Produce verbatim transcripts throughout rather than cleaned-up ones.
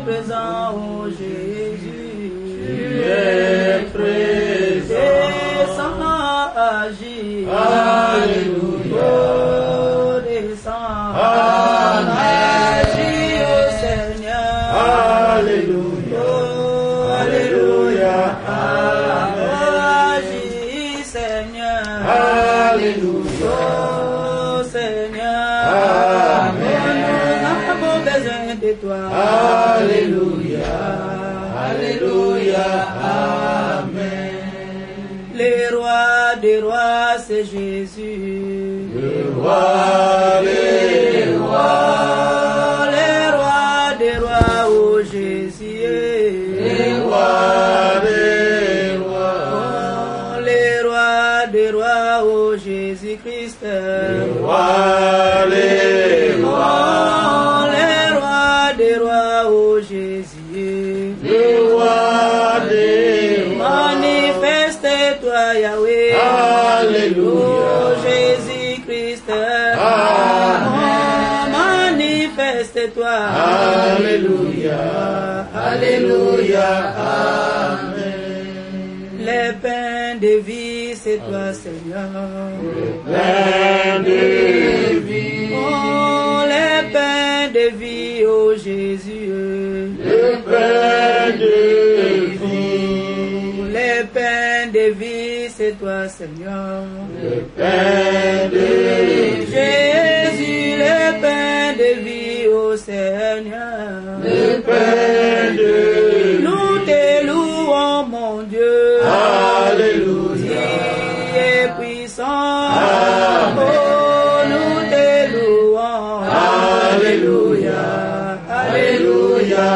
présent, oh Jésus. Tu es présent. Descends, agis. Alléluia. Oh, descends. Amen. Agis, oh Seigneur. Alléluia. Oh, Alléluia. Amen. Oh, agis, Seigneur. Alléluia. Oh, Seigneur. Amen. Nous avons besoin de toi. Alléluia. Alléluia. Amen. Les rois des rois, c'est Jésus. Le roi des rois. Les rois des rois, oh Jésus. Les rois des rois. Oh, les rois des rois, oh Jésus-Christ. Les rois des rois. Oh, les rois des rois, oh Jésus. Les rois des rois. Manifeste-toi, Yahweh. Alléluia. Oh Jésus-Christ. Amen. Oh, manifeste-toi. Alléluia. Alléluia. Amen. Les pains de vie, c'est toi, Seigneur. Plein de vie. Oh, les pains de vie, oh Jésus. Le pain de vie. Les pains de vie, c'est toi, Seigneur. Le pain de vie. Jésus, les pains de vie, oh Seigneur. Le pain de vie. Nous te louons, mon Dieu. Alléluia. Tu es puissant. Amen. Oh, nous te louons. Alléluia. Alléluia.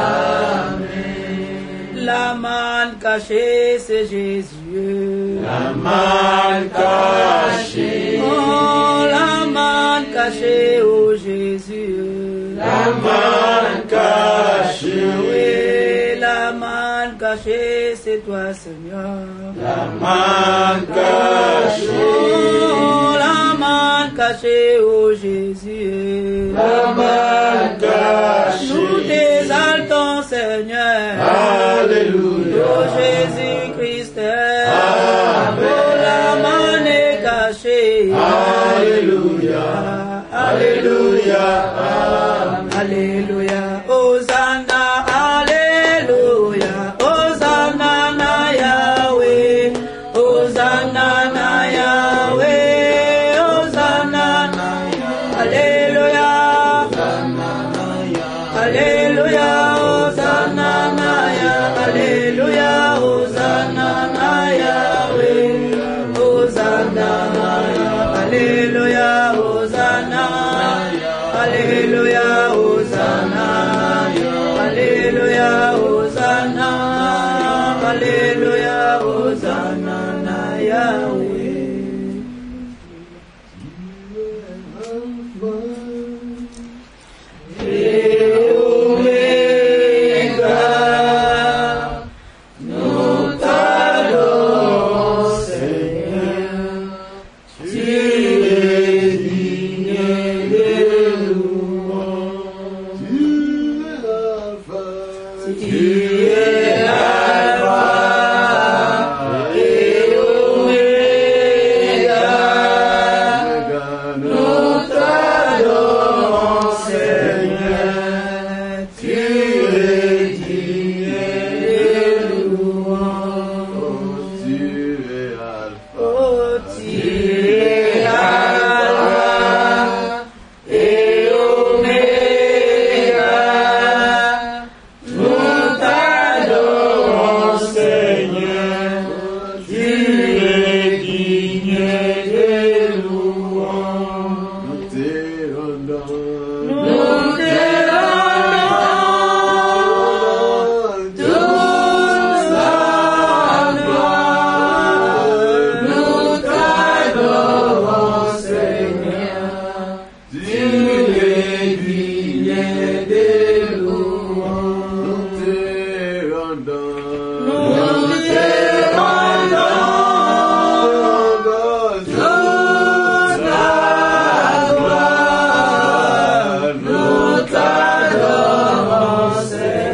Amen. La manne cachée, c'est Jésus. La main cachée. Oh, la manne cachée, oh Jésus. La main cachée. Oui, la manne cachée, c'est toi, Seigneur. La main cachée. Oh, la manne cachée, oh Jésus. La main cachée. Nous t'exaltons, Seigneur. Alléluia. Oh Jésus-Christ. Amen. Oh, la manne est cachée. Alléluia. Alléluia. Amen. Alléluia. Hosanna, Alléluia. Hosanna na Yahweh. Hosanna na Yahweh. Hosanna na Yahweh. Alléluia. Alléluia. Hosanna na Yahweh. Alléluia. Hosanna na Yahweh. Hosanna na Yahweh. Alléluia. Hosanna. Alléluia. Hosanna. Alléluia. Hosanna. Alléluia. Hosanna na Yahweh. Et Omega, nous t'adorons, Seigneur. Tu es digne de louange. Tu es Alpha et Omega. Nous t'adorons, Seigneur. Tu es digne de louange. Tu es Alpha. Oh, tu es Alpha et Omega. Nous t'adorons, Seigneur. Tu es digne de louange. Nous te rendons. Nous te rendons toute la gloire. Nous t'adorons, Seigneur. Tu es digne de louange. Nous te rendons. Nous te rendons toute la gloire. Nous t'adorons, Seigneur.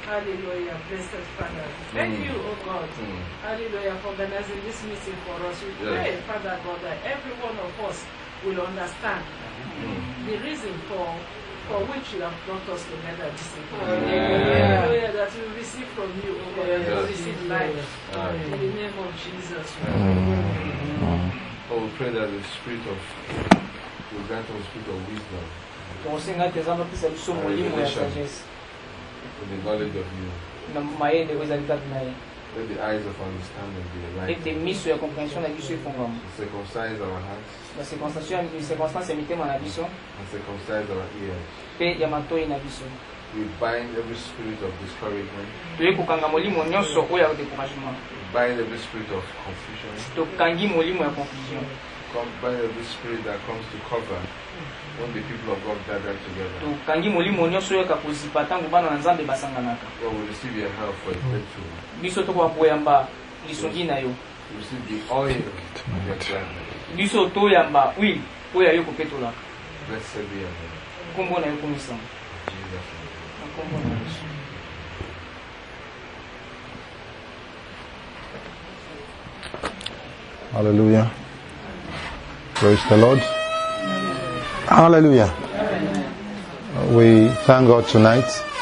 Hallelujah, blessed Father. Thank Mm. you, oh God. Mm. Hallelujah, for organizing this meeting for us. We Yes. pray, Father God, that every one of us will understand Mm. the reason for for which you have brought us together this evening. Hallelujah. Hallelujah, that we receive from you, oh God, and we Yes. receive life. Amen. In the name of Jesus. Oh, we pray that the spirit of will grant us the spirit of wisdom tosenga tezama pesa biso molimo ya sagesse with the knowledge of you. na mayele oyo ezali kati na ye Let the eyes of understanding be ete enlightened. miso ya compréhension na biso efungwama Circumcise our hearts bacirconstance ya mitema na biso and circumcise our ears. mpe ya matoi na biso We bind every spirit of discouragement. toye kokanga molimo nyonso oyo ya découragement We bind every spirit of confusion. tokangi molimo ya confusion Come bind every spirit that comes to cover when the people of God gather together. tokangi molimo nyonso oyo eka kozipa ntango bana na nzambe basanganaka God will receive your help for a breakthrough. biso tokoka koyamba lisungi na yo You receive the oil of your gladness. biso toyamba wili oyo ya yo kopetolaka Blessed be your name. nkombo na yo komisama In Jesus' name. na nkombo na yesu Hallelujah. Praise the Lord. Hallelujah. We thank God tonight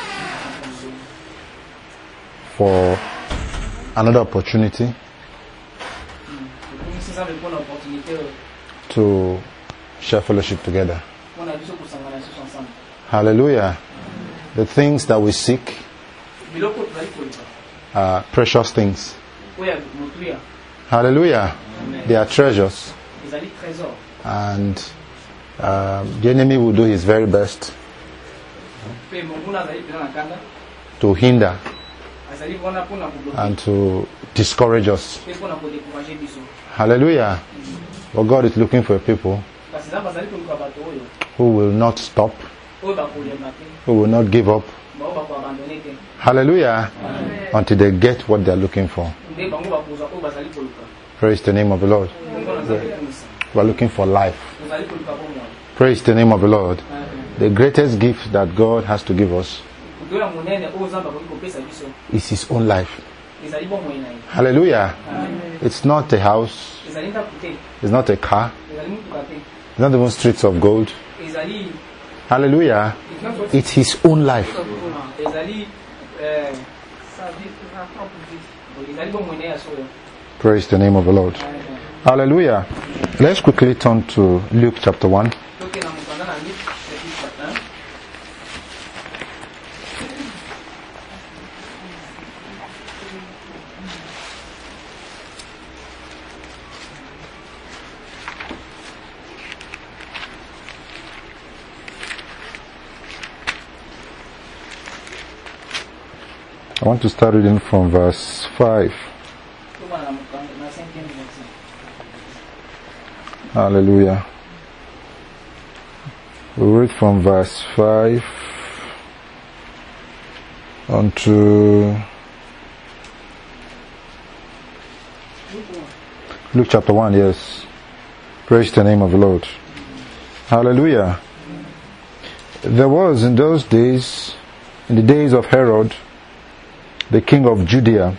for another opportunity tokomisi nzambe mpona opportunité oyo to share fellowship together. mpona biso kosangana lisusu ensemble Hallelujah. The things that we seek biloko tozali koluka are precious things. oyo ya motuya Hallelujah. They are treasures. ezali trésor And um, the enemy will do his very best mpe monguna azali mpena na kanda to hinder azali wana mpona kobloke and to discourage us. mpe mpona kodécourage biso Hallelujah. But God is looking for people kasi nzambe azali koluka bato oyo who will not stop, oyo bakolemba te who will not give up. bao bakoabandone te Hallelujah. Until they get what they are looking for. nde bango bakozwa oyo bazali koluka Praise the name of the Lord. bongo na nzambe ekomisa We are looking for life. tozali koluka bomoi Praise the name of the Lord. The greatest gift that God has to give us kuto ya monene oyo nzambe akoki kopesa biso is His own life. ezali bomoi na ye Hallelujah. It's not a house. ezali ndako te It's not a car. ezali motuka te It's not even streets of gold. ezali Hallelujah. It's His own life. ezali eh, Sa vie, sa propre vie. ezali bomoi na ye ya solo Praise the name of the Lord. Hallelujah. Let's quickly turn to Luke chapter one. toke na mokanda na Luc chapitre un. I want to start reading from verse five. Toma na mokanda na cinquième verset. Hallelujah. We read from verse five on to Luke chapter one, yes. Praise the name of the Lord. Hallelujah. There was in those days, in the days of Herod, the king of Judea,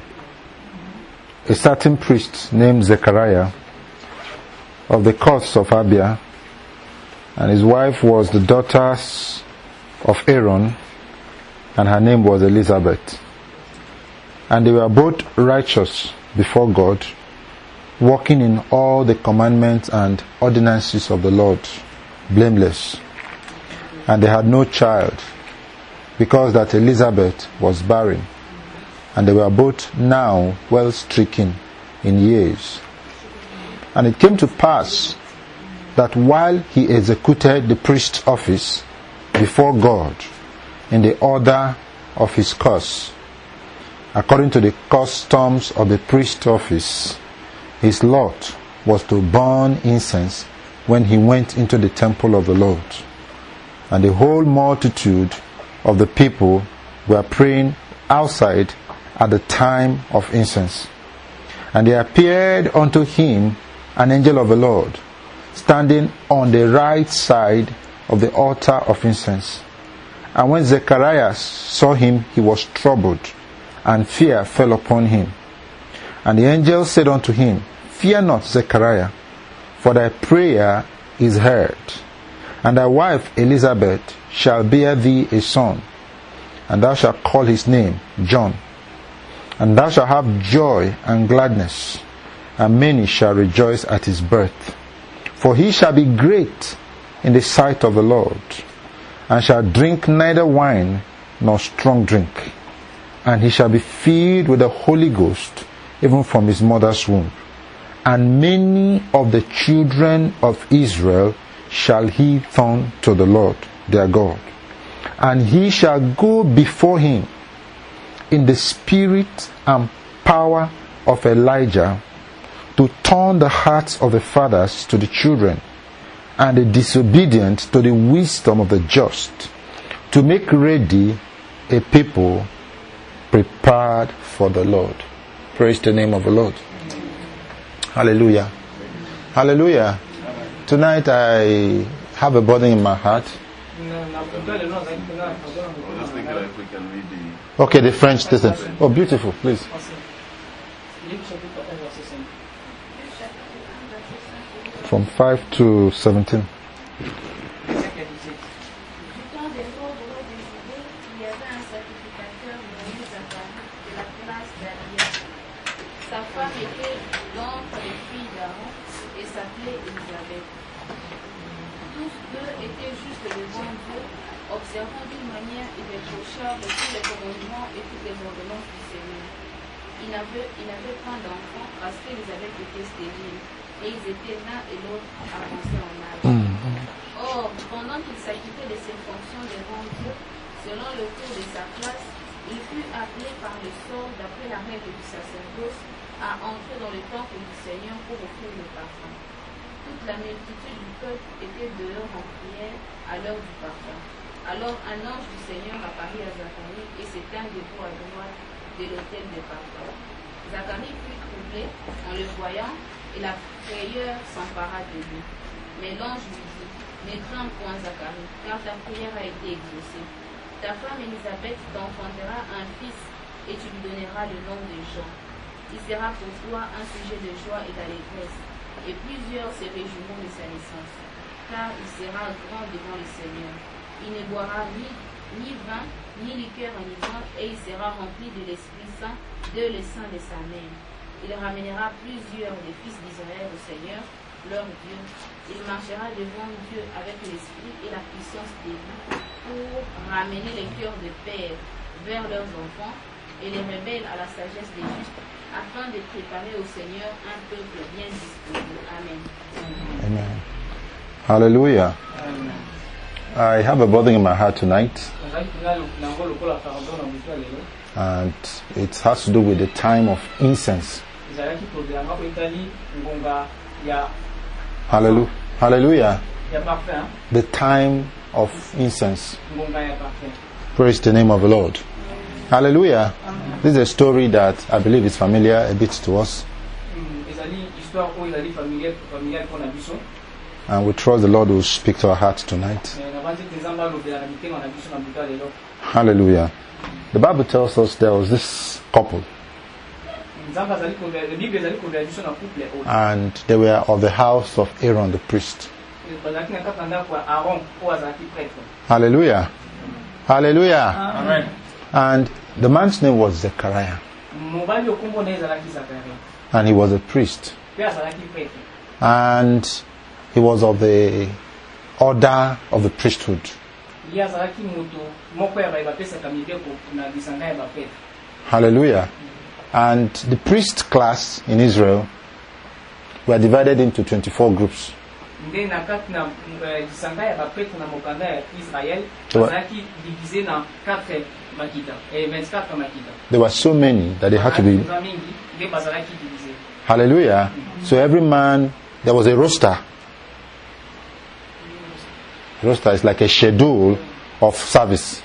a certain priest named Zechariah of the courts of Abia, and his wife was the daughter of Aaron, and her name was Elizabeth. And they were both righteous before God, walking in all the commandments and ordinances of the Lord, blameless. And they had no child, because that Elizabeth was barren, and they were both now well stricken in years. And it came to pass that while he executed the priest's office before God in the order of his course, according to the customs of the priest's office, his lot was to burn incense when he went into the temple of the Lord. And the whole multitude of the people were praying outside at the time of incense. And there appeared unto him an angel of the Lord, standing on the right side of the altar of incense. And when Zechariah saw him, he was troubled, and fear fell upon him. And the angel said unto him, Fear not, Zechariah, for thy prayer is heard, and thy wife Elizabeth shall bear thee a son, and thou shalt call his name John. And thou shalt have joy and gladness, and many shall rejoice at his birth. For he shall be great in the sight of the Lord, and shall drink neither wine nor strong drink. And he shall be filled with the Holy Ghost, even from his mother's womb. And many of the children of Israel shall he turn to the Lord their God. And he shall go before him in the spirit and power of Elijah, to turn the hearts of the fathers to the children, and the disobedient to the wisdom of the just, to make ready a people prepared for the Lord. Praise the name of the Lord. Hallelujah. Hallelujah. Tonight I have a burden in my heart. I just think that if we can read the... Okay, the French listen. Oh, beautiful, please. From five to seventeen. Sa femme était l'entre les filles d'Aaron et s'appelait Élisabeth. Tous deux étaient justes devant Dieu, observant d'une manière irréprochable tous les commandements et toutes les ordonnances du Seigneur. Ils n'avaient, ils n'avaient pas d'enfants parce qu'Élisabeth était stérile, et ils étaient l'un et l'autre avancés en âge. Or, pendant qu'il s'acquittait de ses fonctions devant Dieu, selon le cours de sa classe, il fut appelé par le sort, d'après la règle du sacerdoce, à entrer dans le temple du Seigneur pour offrir le parfum. Toute la multitude du peuple était dehors en prière à l'heure du parfum. Alors un ange du Seigneur apparut à Zacharie et s'est tint debout à droite de l'autel des parfums. Zacharie fut troublé en le voyant et la frayeur s'empara de lui. Mais l'ange lui dit, ne crains point Zacharie, car ta prière a été exaucée. Ta femme Élisabeth t'enfantera un fils et tu lui donneras le nom de Jean. Il sera pour toi un sujet de joie et d'allégresse, et plusieurs se réjouiront de sa naissance, car il sera grand devant le Seigneur. Il ne boira ni, ni vin, ni liqueur enivrante, et il sera rempli de l'Esprit Saint, de le sein de sa mère. Il ramènera plusieurs des fils d'Israël au Seigneur, leur Dieu. Il marchera devant Dieu avec l'Esprit et la puissance d'Élie, pour ramener les cœurs de pères vers leurs enfants, et les rebelles à la sagesse des justes, afin de préparer au Seigneur un peuple bien disposé. Amen. Amen. Hallelujah. Amen. I have a burden in my heart tonight, and it has to do with the time of incense. Hallelujah. Hallelujah. The time of incense. Praise the name of the Lord. Hallelujah. This is a story that I believe is familiar a bit to us. And we trust the Lord will speak to our hearts tonight. Hallelujah. The Bible tells us there was this couple, and they were of the house of Aaron the priest. Hallelujah. Hallelujah. Amen. And the man's name was Zechariah, and he was a priest, and he was of the order of the priesthood. Hallelujah. And the priest class in Israel were divided into twenty-four groups. There were so many that they had to be. Hallelujah. So every man, there was a roster. Roster is like a schedule of service.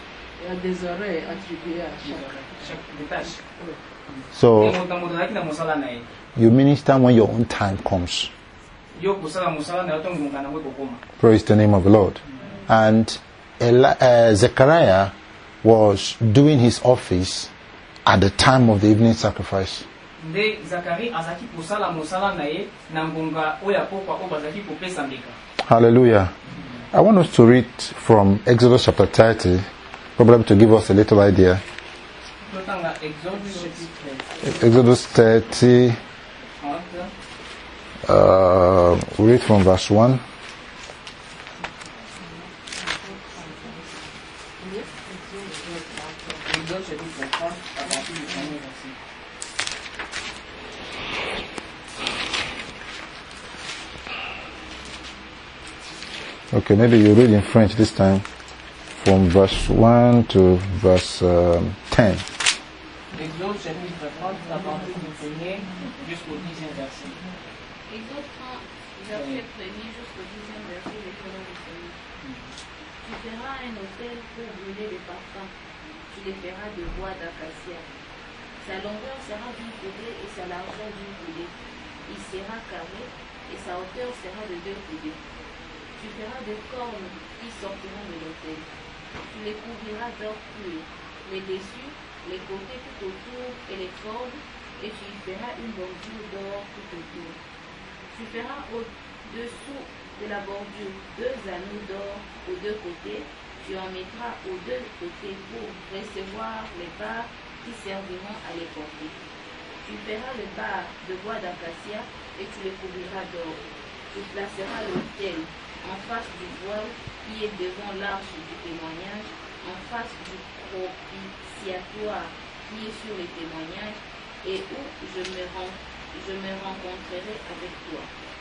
So you minister when your own time comes. Praise the name of the Lord. And Eli- uh, Zechariah was doing his office at the time of the evening sacrifice. nde Zakari azaki kosala mosala na ye na ngonga oyo apokwa oyo bazaki kopesa mbeka. Hallelujah. I want us to read from Exodus chapter thirty, probably to give us a little idea. Totanga Exode chapitre Exodus thirty, trente. uh, we read from verse one. Exode chapitre trente à partir du premier verset. Okay, maybe you read in French this time, from verse one to verse um, ten. Exode chapitre trente à partir du premier jusqu'au dixième verset. Exode trente, verset premier jusqu'au dixième verset, les paroles du Seigneur. Tu feras un autel pour brûler les parfums. Tu les feras de bois d'acacia. Sa longueur sera d'une coudée et sa largeur d'une coudée. Il sera carré et sa hauteur sera de deux coudées. Tu feras des cornes qui sortiront de l'autel. Tu les couvriras d'or pur, les dessus, les côtés tout autour et les cordes, et tu y feras une bordure d'or tout autour. Tu feras au-dessous de la bordure deux anneaux d'or aux deux côtés. Tu en mettras aux deux côtés pour recevoir les barres qui serviront à les porter. Tu feras les barres de bois d'acacia et tu les couvriras d'or. Tu placeras l'autel en face du voile qui est devant l'arche du témoignage, en face du propitiatoire qui est sur les témoignages, et où je me, ren- je me rencontrerai avec toi.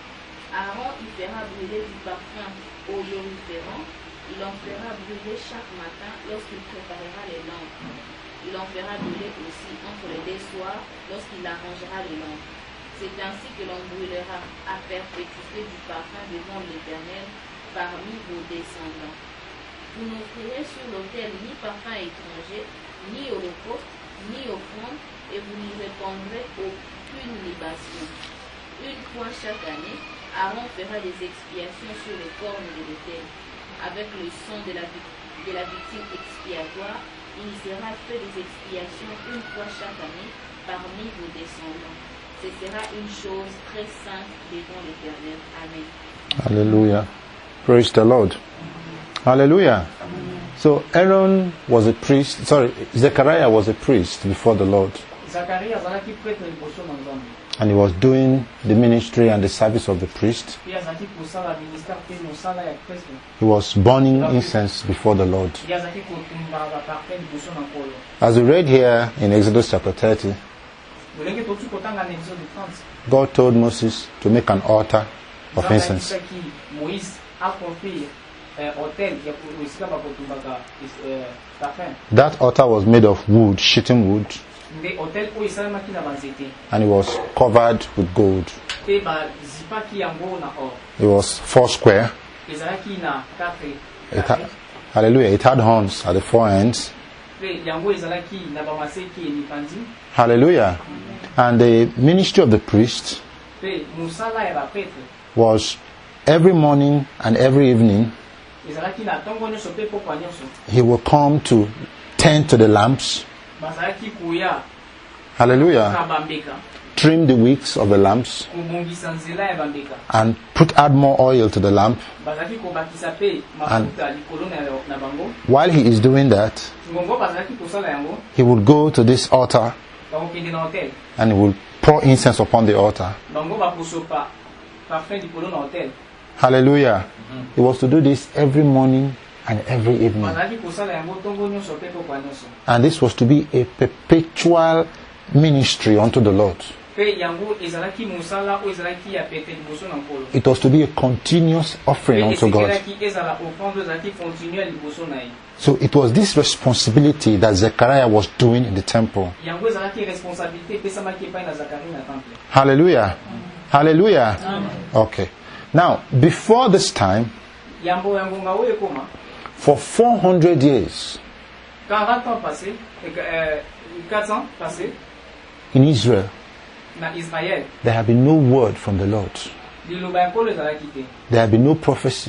Aaron y fera brûler du parfum odoriférant. Il en fera brûler chaque matin lorsqu'il préparera les lampes. Il en fera brûler aussi entre les deux soirs lorsqu'il arrangera les lampes. C'est ainsi que l'on brûlera à perpétuité du parfum devant l'Éternel parmi vos descendants. Vous n'offrirez sur l'autel ni parfum étranger, ni holocauste, ni offrande, et vous n'y répandrez aucune libation. Une fois chaque année, Aaron fera des expiations sur les cornes de l'autel. Avec le sang de la, de la victime expiatoire, il y sera fait des expiations une fois chaque année parmi vos descendants. Ce sera une chose très sainte devant l'Éternel. Amen. Hallelujah. Praise the Lord. Hallelujah. So Aaron was a priest, sorry, Zechariah was a priest before the Lord. Zakari azalaki prêtre liboso na Nzambe. And he was doing the ministry and the service of the priest. Ye azalaki kosala ministère mpe mosala ya prêtre. He was burning incense before the Lord. Ye azalaki kotumba baparfum liboso na Nkolo. As we read here in Exodus chapter thirty, Lolenge totu kotanga na Exode trente. God told Moses to make an altar of Nzambe incense. ayebisaki Moïse akonstruire hôtel ya ko- esika bakotumbaka eh, parfum. That altar was made of wood, shittim wood, Nde hôtel oyo esalemaki na banzete. and it was covered with gold. Mpe bazipaki yango na or. It was four square. Ezalaki na quatre It ha- hallelujah. It had horns at the four ends. mpe yango ezalaki na bamaseki emipandi. Hallelujah. And the ministry of the priest Mpe mosala ya baprêtre was every morning and every evening ezalaki na ntongo nyonso mpe pokwa nyonso. he will come to tend to the lamps. Bazalaki koya Hallelujah. na bambeka, Trim the wicks of the lamps kobongisa nzela ya bambeka. and put add more oil to the lamp. Bazalaki kobakisa mpe mafuta likolo na na bango. While he is doing that, Ngongo bazalaki kosala yango, he would go to this altar bakokende na hotel. and he would pour incense upon the altar. Bango bakosopa parfum likolo na hotel. Hallelujah. He was to do this every morning and every evening. Bazalaki kosala yango ntongo nyonso mpe pokwa nyonso. And this was to be a perpetual ministry unto the Lord. Mpe yango ezalaki mosala oyo ezalaki ya pete liboso na Nkolo. It was to be a continuous offering Mpe unto God. esekelaki ezala offrande ezalaki continuelle liboso na ye. So it was this responsibility that Zechariah was doing in the temple. Yango ezalaki responsabilité epesamaki epai na Zakari na temple. Hallelujah. Hallelujah. Okay. Now, before this time, Yambo yango nga oyo ekoma for four hundred years quarante ans passés, euh, quatre ans passés in Israel, na Israël. there had been no word from the Lord. Liloba ya Nkolo ezalaki te. There had been no prophecy.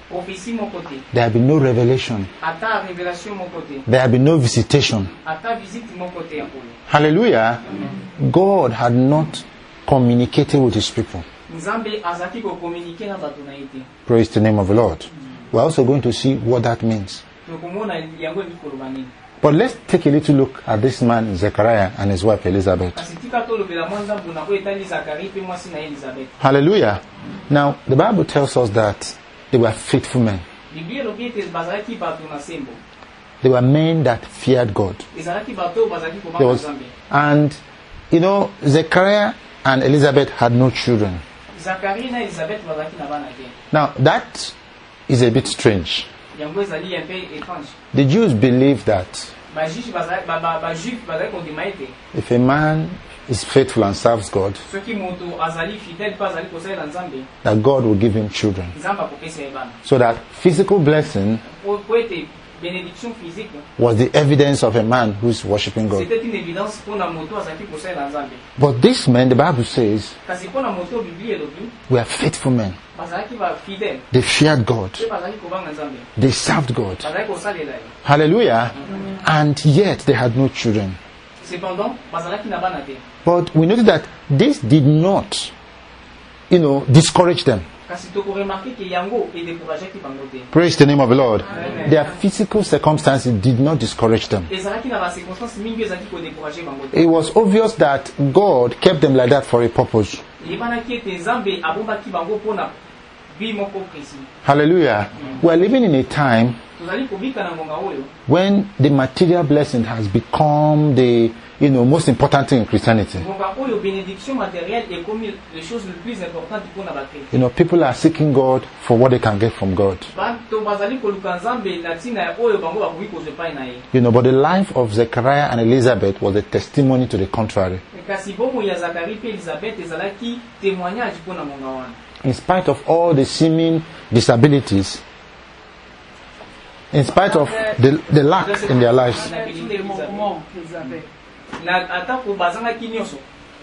officie moko te, there had been no revelation, ata révélation moko te, there had been no visitation. ata visite moko te ya nkolo. Hallelujah. God had not communicated with his people. Nzambe azaki kokommunike na bato na ye te. Praise the name of the Lord. We're also going to see what that means. Tokomona yango elingi koloba nini. But let's take a little look at this man, Zechariah, and his wife, Elizabeth. Kasi tika tolobela mwa nzambe na oyo etali Zakari pe mwasi na ye Elizabeth. Hallelujah. Now, the Bible tells us that they were faithful men. Biblia elobi ete bazalaki bato na sembo. They were men that feared God. Ezalaki bato oyo bazalaki There kobanga was, Nzambe. and, you know, Zechariah and Elizabeth had no children. Zakari na Elizabeth bazalaki na bana te. Now, that is a bit strange. Yango ezali un peu étrange. The Jews believed that Ba juif bazalaki ba ba ba juif bazalaki kondima ete if a man is faithful and serves God, soki moto azali fidèle pa azali kosalela Nzambe, that God will give him children. Nzambe akopesa ye bana. So that physical blessing Po po ete bénédiction physique was the evidence of a man who's worshiping God. c'était une évidence mpona moto azalaki kosalela Nzambe. But this man, the Bible says, Kasi mpona moto Biblia elobi were faithful men. bazalaki ba fidèle They feared God. pe bazalaki kobanga Nzambe. They served God. Bazalaki kosalela ye. Hallelujah. And yet they had no children. Cependant bazalaki na bana te. But we notice that this did not, you know, discourage them. Kasi tokoremarke ke yango edécourageaki bango te. Praise the name of the Lord. Amen. Their physical circumstances did not discourage them. Ezalaki na ba circonstances mingi ezalaki kodécourage bango te. It was obvious that God kept them like that for a purpose. Eyebanaki ete Nzambe abombaki bango mpona bi moko précis. Hallelujah. We are living in a time Tozali kobika na ngonga oyo when the material blessing has become the, you know, most important thing in Christianity. ngonga oyo bénédiction matérielle ekomi les choses les plus importantes mpona bakristo. You know, people are seeking God for what they can get from God. Bato bazali koluka Nzambe na ntina ya oyo bango bakoki kozwa epai na ye. You know, but the life of Zechariah and Elizabeth was a testimony to the contrary. Kasi bomoi ya Zakari pe Elizabeth ezalaki témoignage mpona ngonga wana. In spite of all the seeming disabilities, in spite of the, the lack in their lives, Na atako bazangaki nyonso,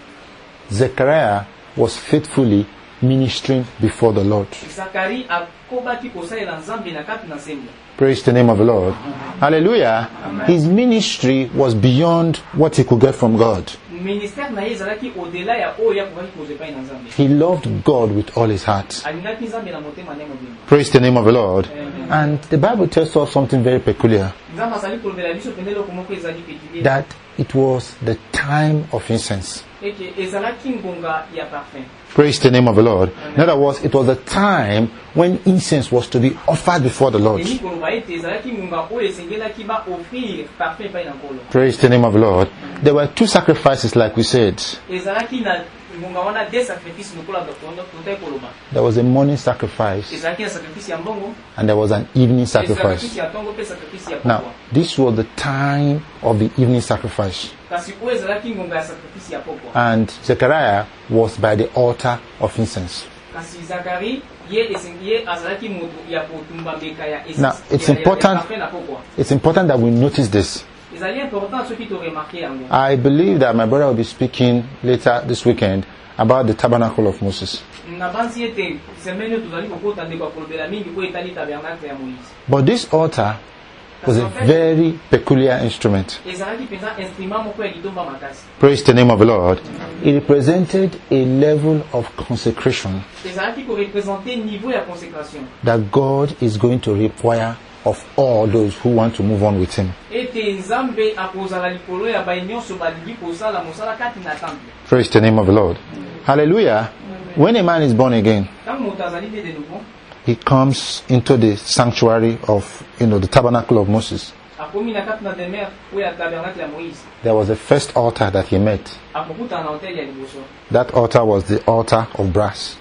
Zechariah was faithfully ministering before the Lord. Zakari akobaki kosalela Nzambe na kati na sembo. Praise the name of the Lord. Hallelujah. His ministry was beyond what he could get from God. Ministère na ye ezalaki au-delà ya oyo akobaki kozwa epai na Nzambe. He loved God with all his heart. Alingaki Nzambe na motema ne mobimba. Praise the name of the Lord. And the Bible tells us something very peculiar, Nzambe azali kolobela biso pene eloko moko ezali peculier. that it was the time of incense. Eke ezalaki ngonga ya parfum. Praise the name of the Lord. In other words, it was a time when incense was to be offered before the Lord. Eni koloba ete ezalaki ngonga oyo esengelaki ba offrir parfum epai na Nkolo. Praise the name of the Lord. There were two sacrifices, like we said. Ezalaki na ngonga wana des sacrifices lokola totai koloba. There was a morning sacrifice Ezalaki na sacrifice ya mbongo, and there was an evening sacrifice sacrifice. ya tongo pe sacrifice ya Now, pokwa. this was the time of the evening sacrifice. Kasi oyo ezalaki ngonga ya sacrifice ya pokwa. And Zechariah was by the altar of incense. Kasi Zakari ye esengi ye azalaki moto ya kotumba mbeka ya essence. Now, it's ya- ya- ya important- parfum na pokwa. It's important that we notice this. Ezali important soki to remarquer yango. I believe that my brother will be speaking later this weekend about the tabernacle of Moses. Na banzi ete semaine tozali kokota ndeko akolobela mingi po etali tabernacle ya Moïse. But this altar was a very peculiar instrument. Ezalaki penza instrument moko ya litomba makasi. Praise the name of the Lord. It represented a level of consecration Ezalaki ko représenter niveau ya consécration. that God is going to require of all those who want to move on with Him. Ete Nzambe akozala likolo ya baye nyonso balingi kozala mosala kati na temple. Praise the name of the Lord. Hallelujah. When a man is born again, Ntango moto azali nde de nouveau, he comes into the sanctuary of, you know, the tabernacle of Moses. akomi na kati na demeure oyo ya tabernacle ya Moïse. There was a first altar that he met. Akokutana na hotel ya liboso. That altar was the altar of brass.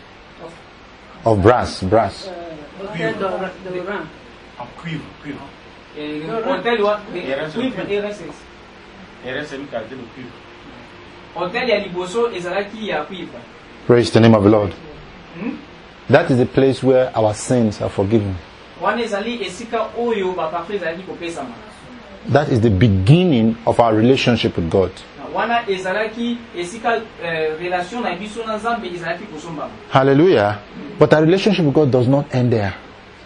Of brass, brass. Hôtel d'Oran. En cuivre, cuivre. Eh, hotel wa de R S S. cuivre R S S. Et là, c'est lui qui a dit le cuivre. Hotel ya liboso ezalaki ya cuivre. Praise the name of the Lord. Hmm? That is the place where our sins are forgiven. Wana ezali esika oyo ba parfum ezalaki kopesama. That is the beginning of our relationship with God. Wana ezalaki esika eh, relation na biso na Nzambe ezalaki kosombama. Hallelujah. But our relationship with God does not end there.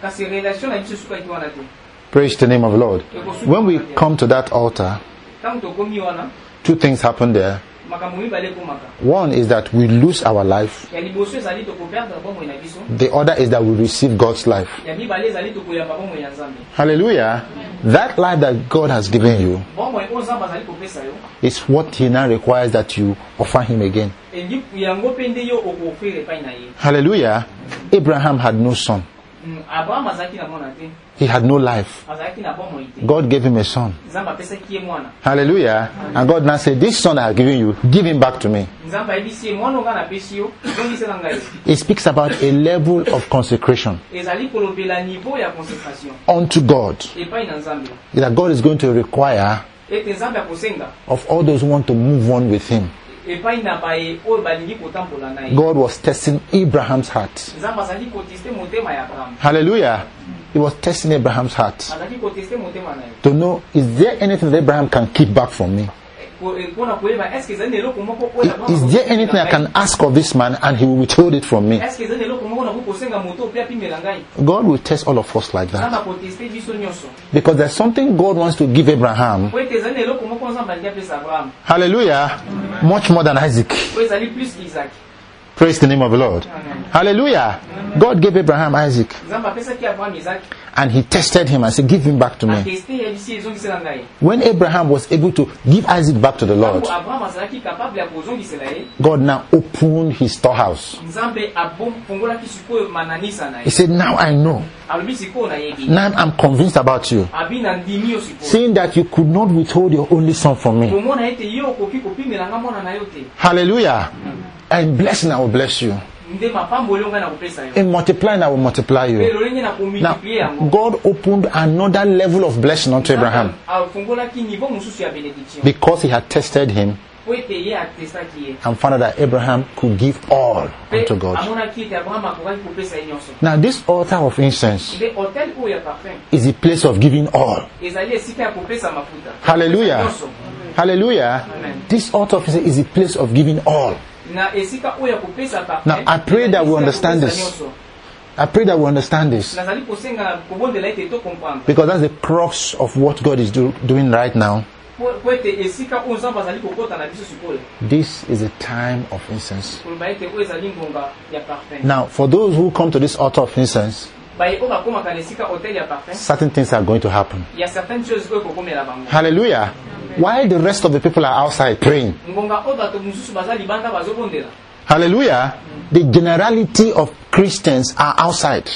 kasi relation na biso suka ikiwa na te. Praise the name of the Lord. When we come to that altar, Tangu tokomi wana two things happen there. makambo mibale komaka. One is that we lose our life. Ya liboso ezali tokoperdre bomoi na biso. The other is that we receive God's life. Ya mibale ezali tokoyamba bomoi ya Nzambe. Hallelujah. That life that God has given you Bomoi oyo Nzambe azali kopesa yo. is what He now requires that you offer Him again. Endi yango pe nde yo okofere epai na ye. Hallelujah. Abraham had no son. Mm, Abraham azalaki na mwana te. He had no life. Azalaki na bomoi te. God gave him a son. Nzambe apesaki ye mwana. Hallelujah. And God now said, this son I have given you, give him back to me. Nzambe ayebisi ye mwana onga napesi yo, zongisela ngai. It speaks about a level of consecration Ezali kolobela niveau ya consécration unto God epai na Nzambe. that God is going to require Ete Nzambe akosenga of all those who want to move on with him. epai na baye oyo balingi kotambola na ye. God was testing Abraham's heart. Nzambe azali koteste motema ya Abraham. Hallelujah. He was testing Abraham's heart Azali koteste motema na ye. to know, is there anything that Abraham can keep back from me? Mpona koyeba est-ce que ezali na eloko moko oyo Abraham Is there anything I can ask of this man and he will withhold it from me? Est-ce que ezali na eloko moko na kosenga moto pe apimela ngai? God will test all of us like Nzambe that. akoteste biso nyonso. Because there's something God wants to give Abraham. Po ete ezali na eloko moko Nzambe alingi apesa Abraham. Hallelujah. Much more than Isaac. Po ezali plus que Isaac. Praise the name of the Lord. Amen. Hallelujah. God gave Abraham Isaac Nzambe apesaki Abraham Isaac. and he tested him and said, give him back to me. Ateste yebisi ezongisela ngai. When Abraham was able to give Isaac back to the Lord, Tango Abraham azalaki capable ya kozongisela ye. God now opened his storehouse. Nzambe abongolaki sikoyo mananisa na He ye. said, now I know. Alobi sikoyo nayebi. Now I'm convinced about you. Abi na ndimi yo sikoyo. Seeing that you could not withhold your only son from me. Komona ete yo okoki kopimela nga mwana na yo te. Hallelujah. And blessing, I will bless you. Nde mapamboli yo ngai nakopesa yo. In multiplying, I will multiply Pe you. lolenge na Now, komultiplier yango. God opened another level of blessing unto Abraham Afungolaki niveau mosusu ya benediction. because he had tested him Po ete ye atestaki ye. and found out that Abraham could give all Pe unto God. amonaki ete Abraham akokaki kopesa ye nyonso. Now, this altar of incense Nde hotel oyo ya parfum is a place of giving all. ezali esika ya kopesa mafuta. Hallelujah. Nyonso. Hallelujah. Amen. This altar of incense is a place of giving all. Na esika oyo ya kopesa parfum. Now, I pray that we understand this. Nyonso. I pray that we understand this Nazali kosenga na kobondela ete to comprendre. because that's the crux of what God is do, doing right now. Po po ete esika oyo Nzambe azali kokota na biso sikoyo. This is a time of incense. Koloba ete oyo ezali ngonga ya parfum. Now, for those who come to this altar of incense, Baye oyo bakomaka na esika hotel ya parfum. certain things are going to happen. Il y a certaines choses oyo kokomela bango. Hallelujah. While the rest of the people are outside praying. Ngonga oyo bato mosusu baza libanda bazobondela. Hallelujah. The generality of Christians are outside.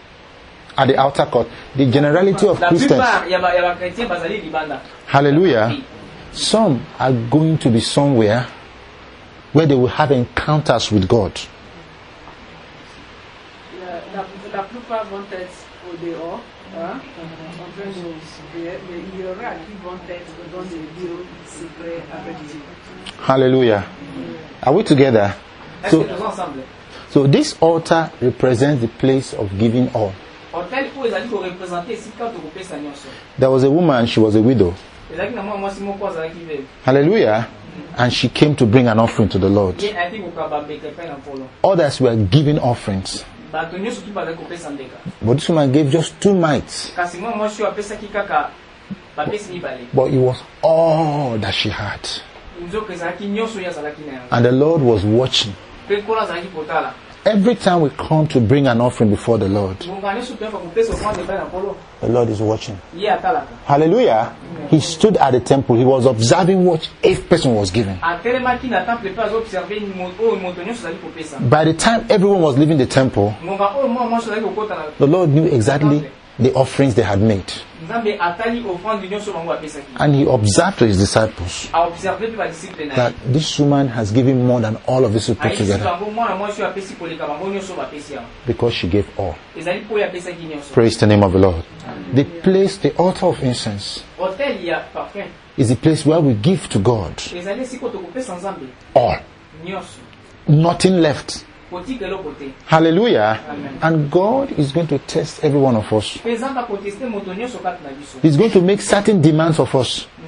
At the outer court. The generality of La Christians. plupart ya ba ya ba chrétiens bazali libanda. Hallelujah. Some are going to be somewhere where they will have encounters with God. La, la, la plupart vont être au dehors, hein, en train de prier, mais il y aura qui vont être dans des lieux secrets avec Dieu. Hallelujah. Are we together? Est-ce So, que nous ensemble? so this altar represents the place of giving all. Hotel oyo ezali ko représenter esika to kopesa nyonso. There was a woman, she was a widow. Ezalaki na mwa mwasi moko azalaki vele. Hallelujah. And she came to bring an offering to the Lord. Ye ayaki kokaba mbeka epai na nkolo. Others were giving offerings. Bato nyonso tu bazali kopesa mbeka. But this woman gave just two mites. Kasi mwa mwasi oyo apesaki kaka bapesi mibale. But it was all that she had. Nzoka ezalaki nyonso oyo azalaki na yango. And the Lord was watching. Pe nkolo azalaki kotala. Every time we come to bring an offering before the Lord, Ngonga nyonso toyaka kopesa ofrande epai na nkolo. the Lord is watching. Ye atalaka. Hallelujah. He stood at the temple. He was observing what each person was giving. Atelemaki na temple pe azoobserve oyo moto nyonso azali kopesa. By the time everyone was leaving the temple, Ngonga oyo mwa mwasi azali kokota na the Lord knew exactly the offerings they had made. Nzambe atali offrande nyonso bango bapesaki. And he observed his disciples Aobserve pe badisciple na that ye. this woman has given more than all of this we put Ayisi together bango mwana mwasi oyo apesi koleka bango nyonso bapesi yango. because she gave all. Ezali po oyo apesaki nyonso. Praise the name of the Lord. The place, the altar of incense, Hotel ya parfum. is the place where we give to God Ezali esika tokopesa Nzambe all. nyonso. Nothing left. Kotika eloko te. Hallelujah. Amen. And God is going to test every one of us. Pe Nzambe akoteste moto nyonso kati na biso. He's going to make certain demands of us.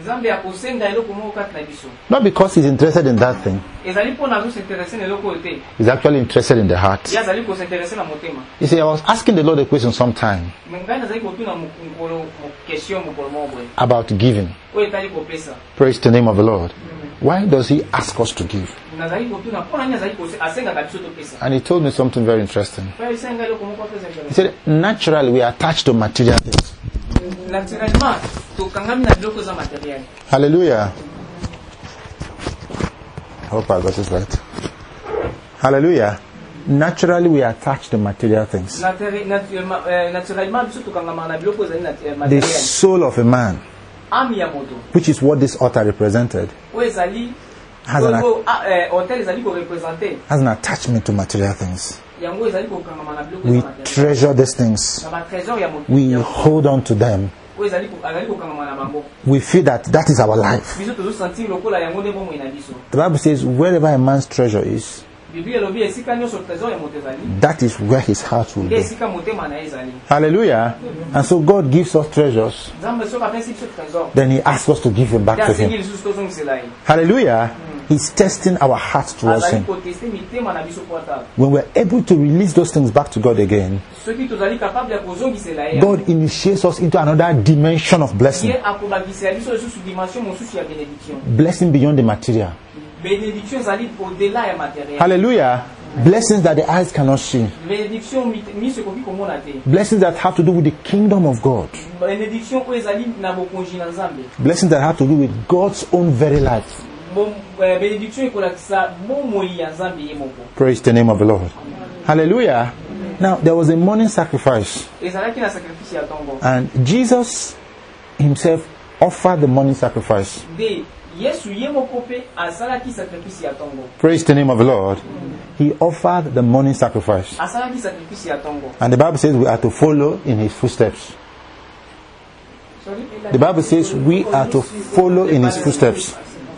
Nzambe akosenga eloko moko kati na biso. Not because he's interested in that thing. Ezali po na s'intéresser na eloko te. He's actually interested in the heart. Ya zali ko s'intéresser na motema. You see, I was asking the Lord a question sometime Mengai nazali ko tuna mukolo question mukolo mobwe. about giving. O etali ko pesa. Praise the name of the Lord. Why does he ask us to give? Nazali ko tuna pona nazali ko asenga ka biso to pesa. And he told me something very interesting. Fa isenga eloko moko pesa He intéressant. said, naturally we are attached to material things. Naturellement to kangami na biloko za matériel. Hallelujah. I hope I got it right. Hallelujah. Naturally we are attached to material things. Naturellement biso to kangama na biloko za The matériel. soul of a man, Ami ya moto. which is what this altar represented, O ezali has an, o hotel ezali ko représenter. has an attachment to material things. Yango ezali ko kangama na biloko We za matériel. treasure these things. Na ba trésor ya moto. We hold on to them. O ezali ko azali ko kangama na bango. We feel that that is our life. Biso to sentir lokola yango nde bomo ina biso. The Bible says wherever a man's treasure is, Biblia lobi esika nyonso trésor ya moto ezali. that is where his heart will Nde be. esika motema na ezali. Hallelujah. And so God gives us treasures. Nzambe soka pesi biso trésor. Then he asks us to give him back Ya to sengi him. lisusu tozongisela ye. Hallelujah. He's testing our hearts towards Azali him. ko tester mitema na biso po ata. When we're able to release those things back to God again, Soki tozali capable ya kozongisela ye. God initiates us into another dimension of blessing. Ye akobakisa biso lisusu dimension mosusu ya bénédiction. Blessing beyond the material. Bénédiction ezali au-delà ya matériel. Hallelujah. Blessings that the eyes cannot see. Bénédiction miso koki komona te. Blessings that have to do with the kingdom of God. Bénédiction oyo ezali na bokonzi na Nzambe. Blessings that have to do with God's own very life. Bon bénédiction ekolakisa bomoi ya Nzambe ye moko. Praise the name of the Lord. Hallelujah. Now, there was a morning sacrifice, Ezalaki na sacrifice ya tongo. and Jesus himself offered the morning sacrifice. De Yesu ye moko pe asalaki sacrifice ya tongo. Praise the name of the Lord. He offered the morning sacrifice. Asalaki sacrifice ya tongo. And the Bible says we are to follow in his footsteps. Sorry? The Bible says we are to follow in his footsteps.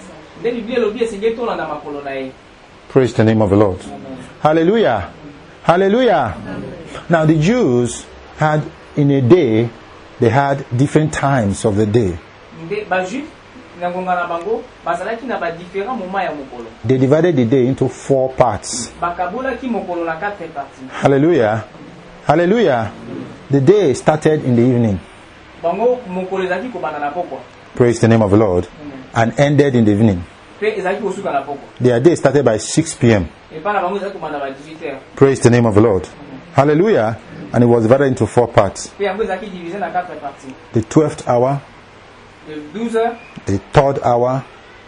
De Biblia lobi esenge tolanda makolo na ye. Praise the name of the Lord. Hallelujah. Hallelujah. Now the Jews had, in a day, they had different times of the day. Nde ba juif na ngonga na bango bazalaki na ba différents moments ya mokolo. They divided the day into four parts. Bakabolaki mokolo na quatre parties. Hallelujah. Hallelujah. The day started in the evening. Bango mokolo ezalaki kobanda na pokwa. Praise the name of the Lord. And ended in the evening. Pe ezalaki kosuka na pokwa. Their day started by six p.m. Epa na bango ezalaki kobanda ba dix-huit heures. Praise the name of the Lord. Hallelujah. And it was divided into four parts. Pe yango ezalaki divisé na quatre parties. The twelfth hour, Le douze heures, the third hour,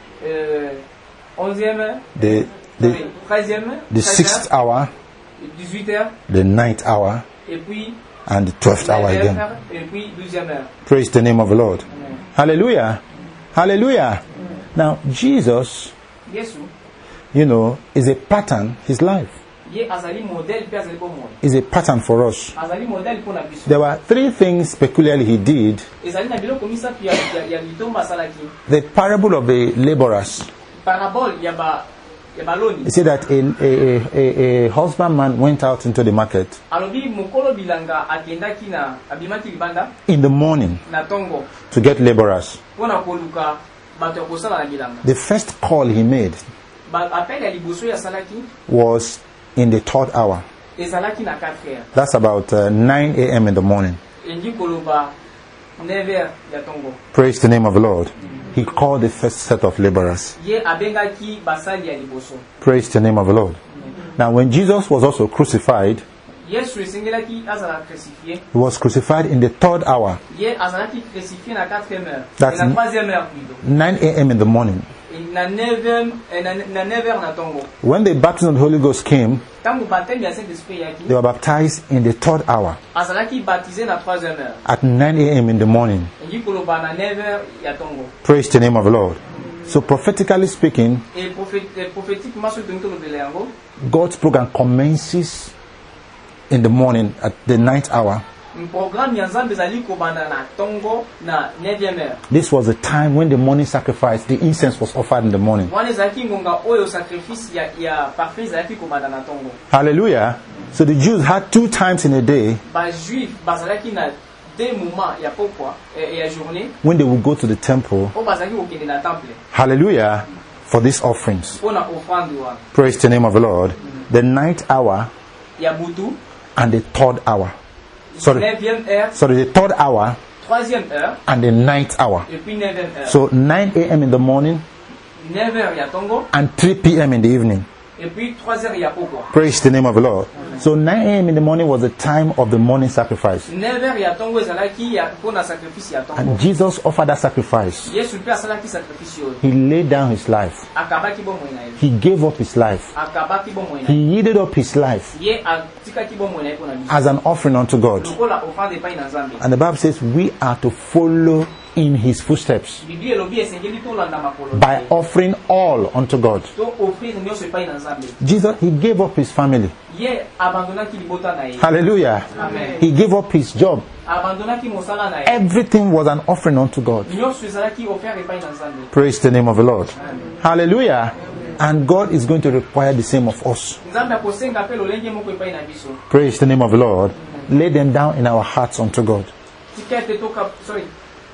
euh, onzième heure, the, the, sorry, treizième, the sixth hour, dix-huit heures, the ninth hour, et puis and the twelfth hour neuf again. heures, et puis douzième heure. Praise the name of the Lord. Amen. Hallelujah. Hallelujah. Now, Jesus, Yesu, you know, is a pattern, his life ye azali modèle pe azali bomoi. is a pattern for us. Azali modèle pour na biso. There were three things peculiarly he did. Ezali na biloko misato ya ya ya litomba asalaki. The parable of the laborers. Parabole ya ba ya baloni. He said that a, a, a, a husbandman went out into the market Alobi mokolo bilanga akendaki na abimaki libanda in the morning na tongo to get laborers. pona koluka bato ya kosala na bilanga. The first call he made Ba appel ya liboso ya salaki was in the third hour. ezalaki na quatre heures. That's about uh, nine a.m. in the morning. Engi koloba neuf heures ya tongo. Praise the name of the Lord. He called the first set of laborers. Ye abengaki basali ya liboso. Praise the name of the Lord. Now, when Jesus was also crucified, Yesu esengelaki azala crucifié. he was crucified in the third hour, Ye azalaki crucifié na quatrième heure. That's Et na n- troisième heure plutôt. nine a.m. in the morning. Et na neuvième et na na neuf heures na tongo. When the baptism of the Holy Ghost came, Tango baptême ya Saint-Esprit yaki. they were baptized in the third hour Azalaki baptisé na troisième heure. at nine a.m. in the morning. Engi koloba na neuf heures ya tongo. Praise the name of the Lord. So, prophetically speaking, Et prophète prophétiquement sur tonto lobele yango. God's program commences in the morning at the ninth hour. Un programme ya Nzambe ezali kobanda na tongo na neuvième heure. This was the time when the morning sacrifice, the incense was offered in the morning. Wana ezalaki ngonga oyo sacrifice ya ya parfum ezalaki kobanda na tongo. Hallelujah. So the Jews had two times in a day Ba juif bazalaki na des moments ya pokwa et ya journée when they will go to the temple. o bazaki kokende na temple Hallelujah. For these offerings. mpona offrande wana Praise the name of the Lord. The ninth hour ya butu and the third hour. Sorry. neuvième heure Sorry, the third hour troisième heure and the ninth hour. et puis neuvième heure So nine a.m. in the morning neuf heures ya tongo and three p.m. in the evening. et puis trois heures ya pokwa Praise the name of the Lord. So nine a.m. in the morning was the time of the morning sacrifice. neuf heures ya tongo ezalaki ya mpona sacrifice ya tongo And Jesus offered that sacrifice. yesu mpe asalaki sacrifice oyo He laid down his life. akabaki bomoi na ye He gave up his life. akabaki bomoi na He ye yielded up his life ye atikaki bomoi na ye mpona biso as an offering unto God. lokola offrande epai na nzambe And the Bible says we are to follow in his footsteps biblia elobi esengeli tolanda makolo by offering all unto God. to offrir nyonso epai na nzambe Jesus, he gave up his family. ye abandonaki libota na ye Hallelujah. Amen. He gave up his job. abandonaki mosala na ye Everything was an offering unto God. nyonso ezalaki offert epai na nzambe Praise the name of the Lord. Hallelujah. And God is going to require the same of us. nzambe akosenga mpe lolenge moko epai na biso Praise the name of the Lord. Lay them down in our hearts unto God. tika ete toka sorry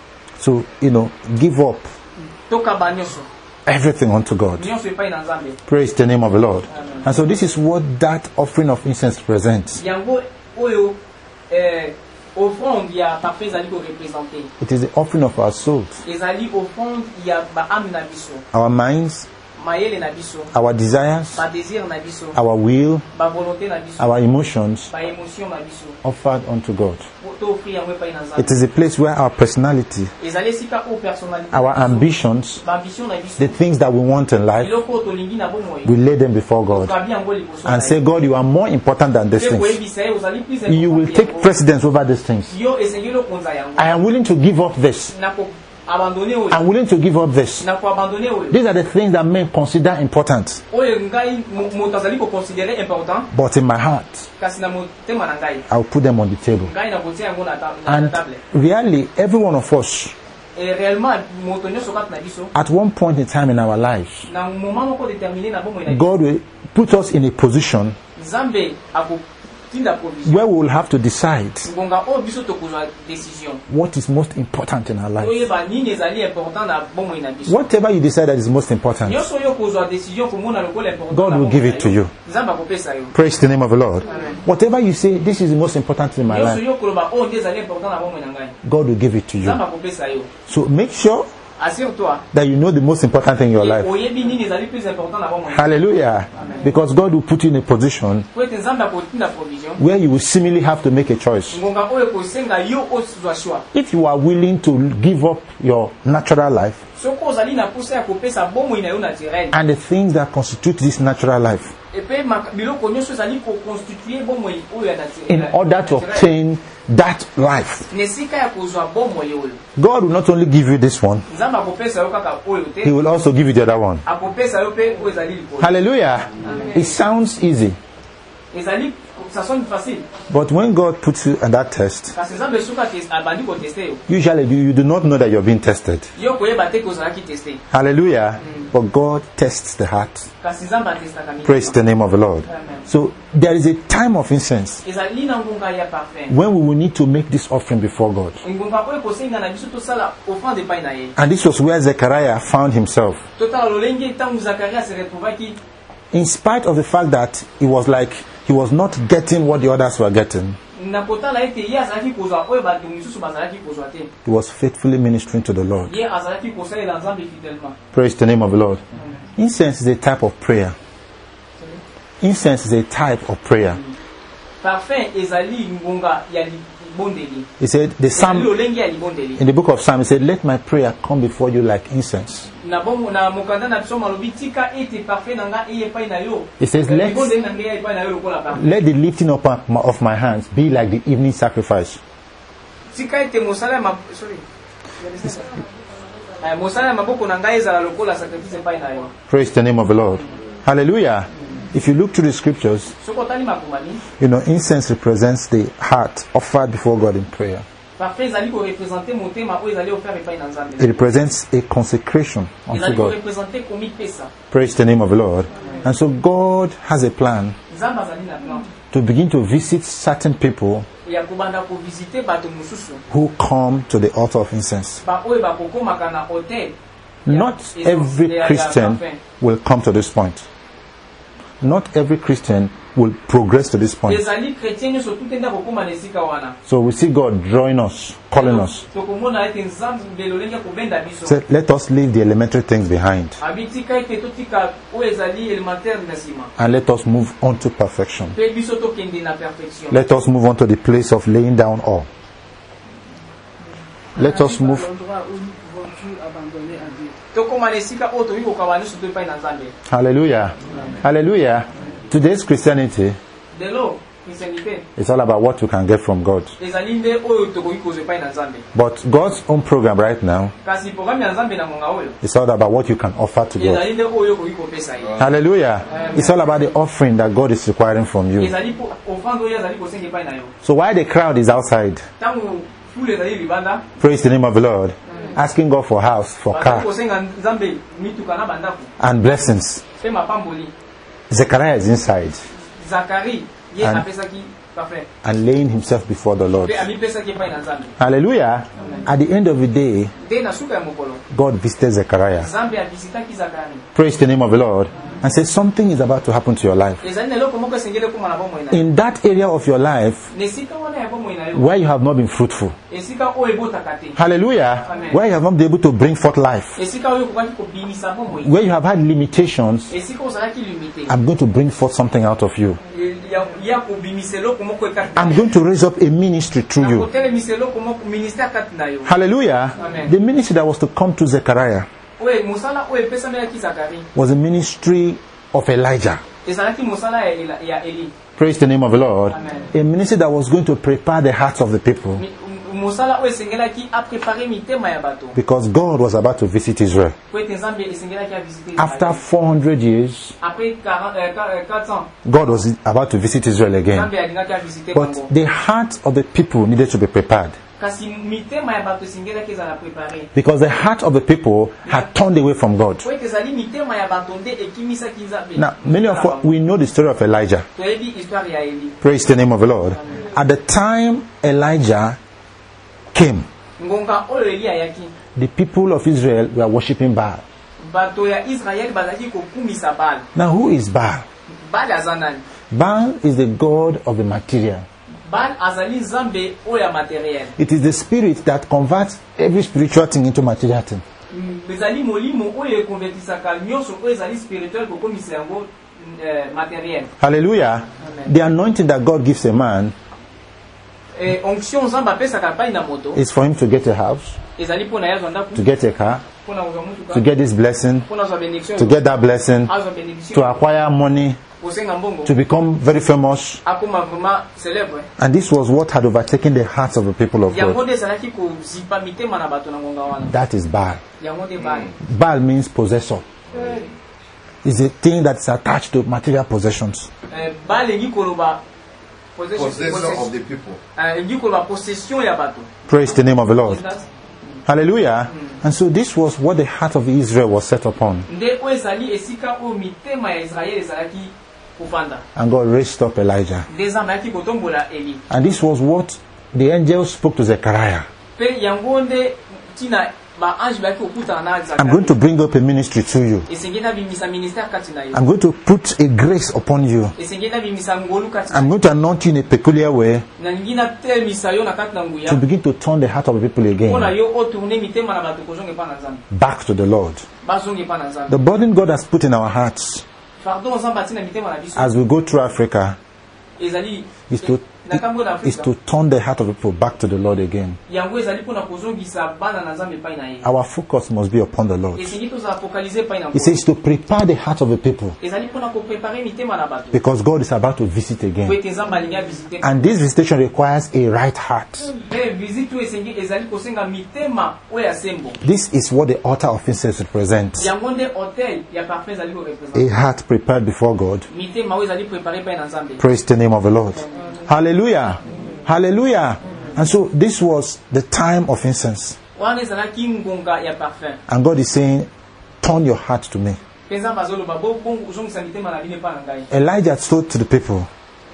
So, you know, give up tokaba nyonso everything unto God. nyonso epai na nzambe Praise the name of the Lord. And so this is what that offering of incense presents. yango oyo eh, offrande ya parfum ezali korepresente It is the offering of our souls, ezali offrande ya baame na biso our minds, mayele na biso our desires, badésir na biso our will, bavolonté na biso our emotions baémotion na biso offered unto God. toofrir yango epai na It nzambe is a place where our personality, ezali esika oyo personnalité our ambitions, baambition na biso the things that we want in life, biloko oyo tolingi na bomoi we lay them before God tokabi yango liboso and say, God, you are more important than these mpe things. koyebisa ye ozali plus You will important take yango. precedence over these things. yo esengeli okonza yango I am willing to give up this. na koabandone oyo I'm willing to give up this. na koabandone oyo These are the things that men consider important. oyo ngai mo- moto azali koconsidere important But in my heart, kasi na motema na ngai I'll put them on the table. ngai nakotia yango na ta- na And table really, every one of us, et réellement moto nyonso kati na biso at one point in time in our lives, na moment moko déterminé na bomoi na biso God will put us in a position nzambe akotinda provision where we will have to decide ngonga oyo biso tokozwa décision what is most important in our life. toyeba nini ezali important na bomoi na biso Whatever you decide that is most important, nyonso oyo kozwa décision komona lokola important God na will bomoi give na it to yo, you. nzambe akopesa yo Praise the name of the Lord. Amen. Whatever you say, this is the most important in my nyonso life, yo koloba oyo nde ezali important na bomoi na ngai God will give it to you. nzambe akopesa yo So make sure assure-toi that you know the most important thing in your et life. oyebi nini ezali plus important na bomoi na ngai. Hallelujah. Because God will put you in a position po ete nzambe akotinda provision where you will seemingly have to make a choice. ngonga oyo kosenga yo ozwa choix If you are willing to give up your natural life soki ozali na posa ya kopesa bomoi na yo naturel and the things that constitute this natural life epe maka- biloko nyonso ezali koconstitue bomoi oyo ya in naturel order to obtain that life, na esika ya kozwa bomoi oyo God will not only give you this one, nzambe akopesa yo kaka oyo He te will also give you the other one. akopesa yo mpe oyo ezali likolo Hallelujah. It sounds easy, ezali ça sonne facile but when God puts you in that test, kasi nzambe soki ates- abandi koteste yo usually you you do not know that you're being tested. yo koyeba te ke ozalaki teste Hallelujah. But God tests the heart. kasi nzambe atestaka mitema. Praise the name of the Lord. Amen. So there is a time of incense ezali na ngonga ya parfum when we will need to make this offering before God. ngonga oyo kosenga na biso tosala offrande epai na ye And this was where Zechariah found himself. totala lolenge ntango zakaria se retrouvaki In spite of the fact that it was like he was not getting what the others were getting, na kotala ete ye azalaki kozwa oyo bato misusu bazalaki kozwa te he was faithfully ministering to the Lord. ye azalaki kosalela nzambe fidèlement Praise the name of the Lord. Incense is a type of prayer. Incense is a type of prayer. parfum ezali ngonga ya libondeli He said, the ezali Psalm, lolenge ya libondeli in the book of Psalm, he said, let my prayer come before you like incense. na bongo na mokanda na biso malobi tika ete parfum na nga eye epai na yo It says, let, libondeli na ngai epai na yo lokola parfum let the lifting up of my, of my hands be like the evening sacrifice. tika ete mosala ya mab- sorry Eh, mosala ya maboko na ngai ezala lokola sacrifice epai na yo Praise the name of the Lord. Hallelujah. If you look through the scriptures, soki otali makomami you know, incense represents the heart offered before God in prayer. parfum ezali korepresente motema oyo ezali ofere epai na nzambe It represents a consecration unto ezali God. korepresente komipesa Praise the name of the Lord. And so God has a plan nzambe azali na plan to begin to visit certain people ya kubanda ko visiter bato mususu who come to the altar of incense. ba oyo ba kokoma kana hotel. Not every Christian will come to this point. Not every Christian will progress to this point. Ezali chrétien nyo so tout enda kokoma na esika wana. So we see God drawing us, calling us. Tokomona ete nzambe belolenga kobenda biso. So let us leave the elementary things behind. Abitika ete totika oyo ezali élémentaire na sima. And let us move on to perfection. Pe biso tokende na perfection. Let us move on to the place of laying down all. Let us move. Hallelujah. Hallelujah. Today's Christianity is all about what you can get from God. But God's own program right now is all about what you can offer to God. Hallelujah. It's all about the offering that God is requiring from you. So while the crowd is outside, praise the name of the Lord, asking God for house, for car, and blessings, Zechariah is inside and, and laying himself before the Lord. Hallelujah. At the end of the day, God visited Zechariah. Praise the name of the Lord. And said something is about to happen to your life. In that area of your life where you have not been fruitful. Hallelujah. Amen. Where you have not been able to bring forth life. Where you have had limitations. I'm going to bring forth something out of you. I'm going to raise up a ministry through you. Hallelujah. Amen. The ministry that was to come to Zechariah was a ministry of Elijah. Praise the name of the Lord. Amen. A ministry that was going to prepare the hearts of the people. Because God was about to visit Israel. After four hundred years, God was about to visit Israel again. But the heart of the people needed to be prepared. Because the heart of the people had turned away from God. Now, many of us, we know the story of Elijah. Praise the name of the Lord. At the time Elijah came, the people of Israel were worshipping Baal. Now, who is Baal? Baal is the god of the material. It is the spirit that converts every spiritual thing into material thing. Hallelujah. Amen. The anointing that God gives a man is for him to get a house, to get a car, to get this blessing, to get that blessing, to acquire money, to become very famous. And this was what had overtaken the hearts of the people of God. That is Baal. Baal means possessor. It's a thing that's attached to material possessions. Possessor of the people. Praise the name of the Lord. Hallelujah. And so this was what the heart of Israel was set upon. And God raised up Elijah. And this was what the angel spoke to Zechariah. I'm going to bring up a ministry to you. I'm going to put a grace upon you. I'm going to anoint you in a peculiar way to begin to turn the heart of the people again back to the Lord. The burden God has put in our hearts as we go through Africa is to is to turn the heart of the people back to the Lord again. Our focus must be upon the Lord. He says to prepare the heart of the people, because God is about to visit again. And this visitation requires a right heart. This is what the altar of incense represents. A heart prepared before God. Praise the name of the Lord. Hallelujah. Hallelujah. And so this was the time of incense. And God is saying, turn your heart to me. Elijah spoke to the people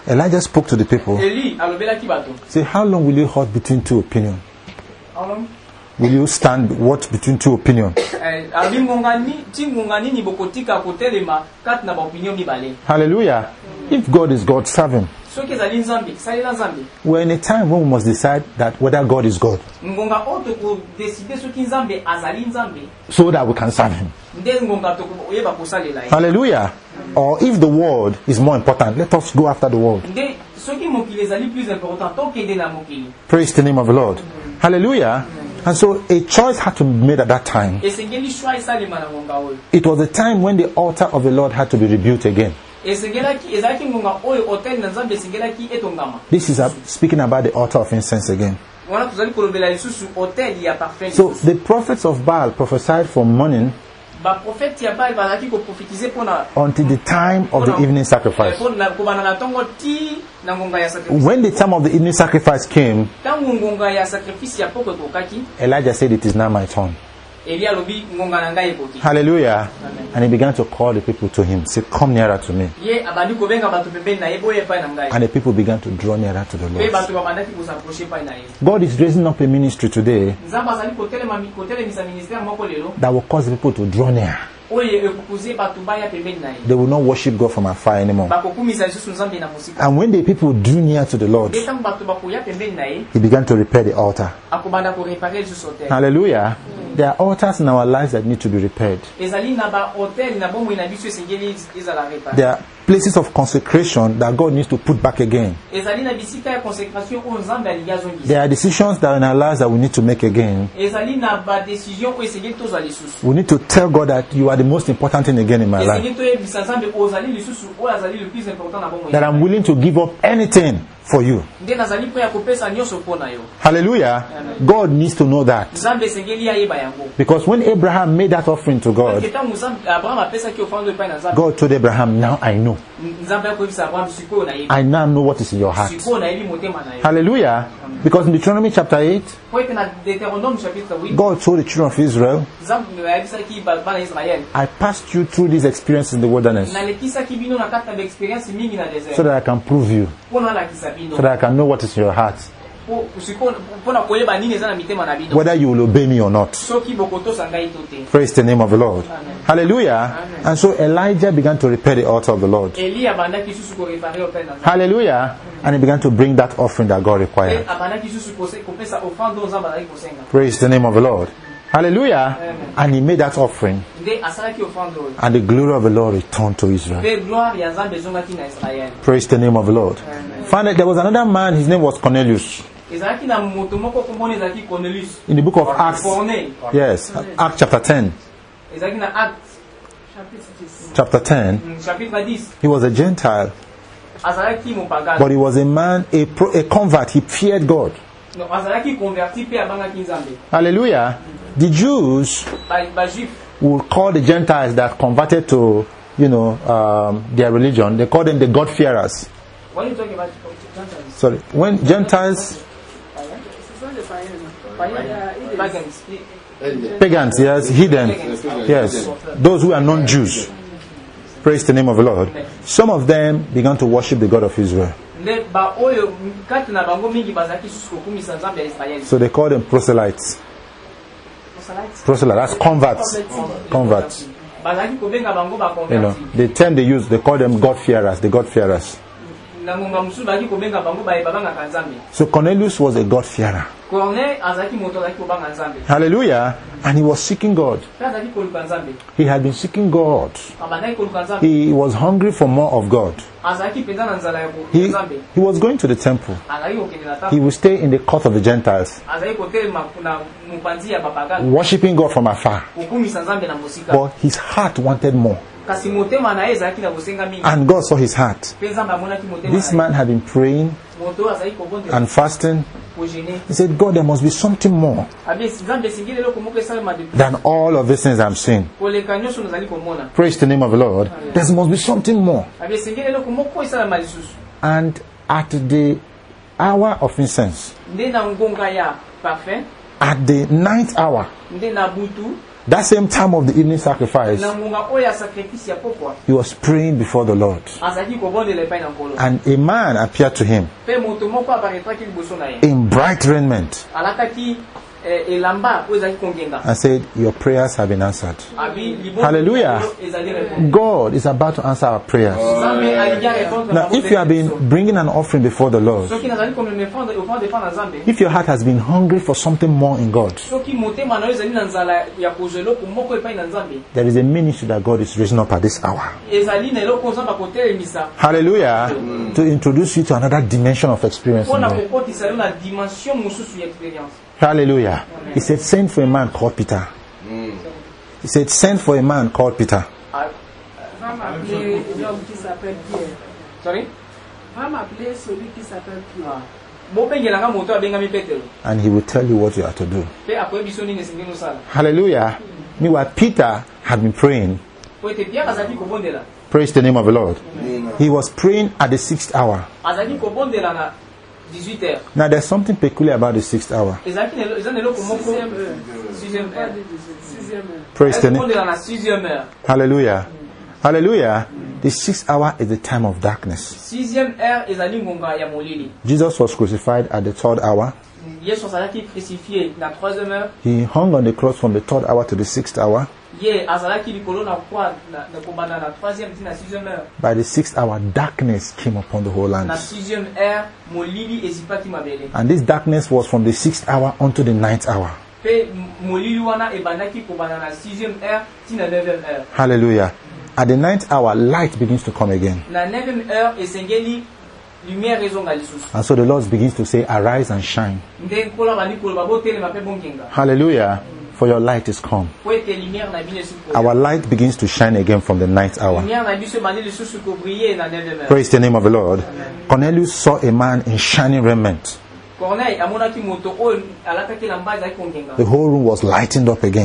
Elijah spoke to the people. Eli alobelaki bato. Say, how long will you hold between two opinions? How long? Will you stand what between two opinions? Eh, abi ngonga ni ti ngonga nini bokotika kotelema kati na ba opinion mibale. Hallelujah. If God is God, serve him. Soki ezali nzambe, salela nzambe. We're in a time when we must decide that whether God is God, Ngonga oto ko décider soki nzambe azali nzambe. so that we can serve him. Nde ngonga to ko yeba kosalela. Hallelujah. Or if the world is more important, let us go after the world. Nde soki mokili ezali plus important to kende na mokili. Praise the name of the Lord. Hallelujah. And so a choice had to be made at that time. Esengeli shwa isalema na ngonga oyo. It was a time when the altar of the Lord had to be rebuilt again. Esengelaki ezaki ngonga oyo hotel na nzambe esengelaki etongama. This is uh, speaking about the altar of incense again. Wana tuzali kolobela lisusu hotel ya parfum. So the prophets of Baal prophesied from morning Ba prophète ya Baal bazaki ko prophétiser pona until the time of the evening sacrifice. pona ko bana na tongo ti na ngonga ya sacrifice. When the time of the evening sacrifice came, Tangu ngonga ya sacrifice ya poko kokaki, Elijah said, it is now my turn. Elia lobi ngonga na ngai epoti. Hallelujah. And he began to call the people to him. Say, come nearer to me. Ye abandi ko benga batu pembeni na yebo ye pa na ngai. And the people began to draw nearer to the Pe Lord. batu babandaki ko s'approcher pa na ye. God is raising up a ministry today Nzamba azali ko telema mi ko telemisa ministère moko lelo. that will cause the people to draw near. Oye ekukuze batu baya pembeni na ye. They will not worship God from afar anymore. Bakokumisa lisusu nzambe na musika. And when the people drew near to the Lord, Eta batu bakoya pembeni na ye, he began to repair the altar. akobanda ko réparer lisusu hotel. Hallelujah. There are altars in our lives that need to be repaired. Ezali na ba hotel na bomo ina biso esengeli ezala réparer. There are places of consecration that God needs to put back again. Ezali na bisika ya consécration o nzambe aliyazongisa. There are decisions that are in our lives that we need to make again. Ezali na ba décision o esengeli tozwa lisusu. We need to tell God that you are the most important thing again in my life. Esengeli toyebisa nzambe ozali lisusu o azali le plus important na bomo. That I'm willing to give up anything for you. Nde nazali po ya kopesa nyonso pona yo. Hallelujah. God needs to know that. Nzambe esengeli ayeba yango. Because when Abraham made that offering to God, Keta nzambe Abraham apesa ki ofando pa na nzambe. God told Abraham, now I know. Nzambe akoyebisa Abraham siko na yebi. I now know what is in your heart. Siko na yebi motema na yo. Hallelujah. Because in Deuteronomy chapter eight, Po ete na Deutéronome chapitre huit. God told the children of Israel, Nzambe ayebisa ki bana Israel. I passed you through these experiences in the wilderness Nalekisa ki bino na kati na experience mingi na desert. so that I can prove you, Pona la kisa bino. so that I can know what is in your heart, Po siko pona koyeba nini eza na mitema na bino. whether you will obey me or not. Soki bokoto sangai tote. Praise the name of the Lord. Amen. Hallelujah. Amen. And so Elijah began to repair the altar of the Lord. Eli abandaki susu ko réparer hotel na nzambe. Hallelujah. And he began to bring that offering that God E required. abandaki susu ko kopesa ofando nzambe azali kosenga. Praise the name of the Lord. Hallelujah. Amen. And he made that offering, Nde asalaki ofando oyo. and the glory of the Lord returned to Israel. Pe gloire ya nzambe ezongaki na Israel. Praise the name of the Lord. Amen. Finally, there was another man, his name was Cornelius. Ezalaki na moto moko kombona ezalaki Cornelius. In the book of Acts, Corneille. yes, Acts chapter ten, Ezalaki na Actes Chapitre dix. chapter ten, mm, chapitre dix. he was a Gentile, Azalaki mopagano. but he was a man, a, pro, a convert. He feared God. No, azalaki converti pe abangaki nzambe. Hallelujah. The Jews Ba ba juif would call the Gentiles that converted to, you know, um, their religion, they call them the God-fearers. When you talk about Gentiles, Sorry. When Gentiles, Ce sont des païens. païens, pagans, pagans, yes, heathen, yes, those who are non-Jews. Praise the name of the Lord. Some of them began to worship the God of Israel. nde ba oyo kati na bango mingi bazalaki susu kokumisa nzambe ya Israeli. So they call them proselytes. Proselytes, that's converts. Converts. Bazalaki kobenga bango ba You know, converti. the term they use, they call them God-fearers, the God-fearers. Na ngonga musu bazalaki kobenga bango ba babanga kanzambe. So Cornelius was a God-fearer. Corneille azalaki moto azalaki kobanga nzambe. Hallelujah. And he was seeking God. Pe azalaki koluka nzambe. He had been seeking God. Abandaki koluka nzambe. He was hungry for more of God. Azalaki penza na nzala ya He, nzambe. he was going to the temple. Azalaki kokende na He temple. would stay in the court of the Gentiles, Azalaki kotelema na mupanzi ya bapagano. worshiping God from afar. Kokumisa nzambe na mosika. But his heart wanted more. Kasi motema na ye ezalaki na bosenga mingi. And God saw his heart. Pe nzambe amonaki motema This na ye. man had been praying Moto azalaki kobondela and fasting. kogene. He said, God, there must be something more Abi nzambe esengeli eloko moko esalema de than all of these things I'm seeing. koleka nyonso nazali komona. Praise the name of the Lord. There must be something more. Abi esengeli eloko moko esalema lisusu. And at the hour of incense, Nde na ngonga ya parfum, at the ninth hour, nde na butu, That same time of the evening sacrifice, na ngonga oyo ya sacrifice ya pokwa he was praying before the Lord. azalaki kobondela epai na nkolo And a man appeared to him mpe moto moko aparetraki liboso na ye in bright raiment alataki eh, elamba oyo ezalaki kongenga and said, your prayers have been answered. abi liboso Hallelujah. ezali répondre God is about to answer our prayers. nzambe alingi arépondre Now, if you have been bringing an offering before the Lord, soki nazali komema ofrande epai na nzambe if your heart has been hungry for something more in God, soki motema na yo ezali na nzala ya kozwa eloko moko epai na nzambe there is a ministry that God is raising up at this hour. ezali na eloko nzambe akotelemisa Hallelujah. To introduce you to another dimension of experience in mpona God. kokotisa yo na dimension mosusu ya expérience. Hallelujah. He said, send for a man called Peter. He said, send for a man called Peter. Ah, Va m'appeler l'homme qui s'appelle Pierre. sorry Va m'appeler celui qui s'appelle Pierre. bobengelanga moto abengami petelo And he will tell you what you are to do. mpe akoyebi biso nini esengeli osala Hallelujah. Meanwhile, Peter had been praying. po ete pierre azalaki kobondela Praise the name of the Lord. He was praying at the sixth hour. azalaki kobondela na dix-huit heures Now, there's something peculiar about the sixth hour. ezalaki na elo- eza na eloko moko Sixième heure. sixième Pas heure dit dix-huit, sixième heure. Praise the name. kobondela na sixième heure Hallelujah. Hallelujah. The sixth hour is the time of darkness. sixième heure ezali ngonga ya molili Jesus was crucified at the third hour. yesu azalaki crucifié na troisième heure He hung on the cross from the third hour to the sixth hour. ye azalaki likolo na kwa na na kobanda na troisième ti na sixième heure By the sixth hour, darkness came upon the whole land. na sixième heure molili ezipaki mabele And this darkness was from the sixth hour unto the ninth hour. mpe molili wana ebandaki kobanda na sixième heure ti na neuvième heure Hallelujah. At the ninth hour, light begins to come again. na neuvième heure esengeli lumière ezonga lisusu And so the Lord begins to say, arise and shine. nde nkolo abandi koloba botelema mpe bongenga Hallelujah. For your light is come. po ete lumière na bino esi koya. Our light begins to shine again from the ninth hour. lumière na biso ebandi lisusu kobrille na neuvième heure Praise the name of the Lord. Cornelius saw a man in shining raiment. corneille amonaki moto oyo alataki elamba ezalaki kongenga The whole room was lightened up again.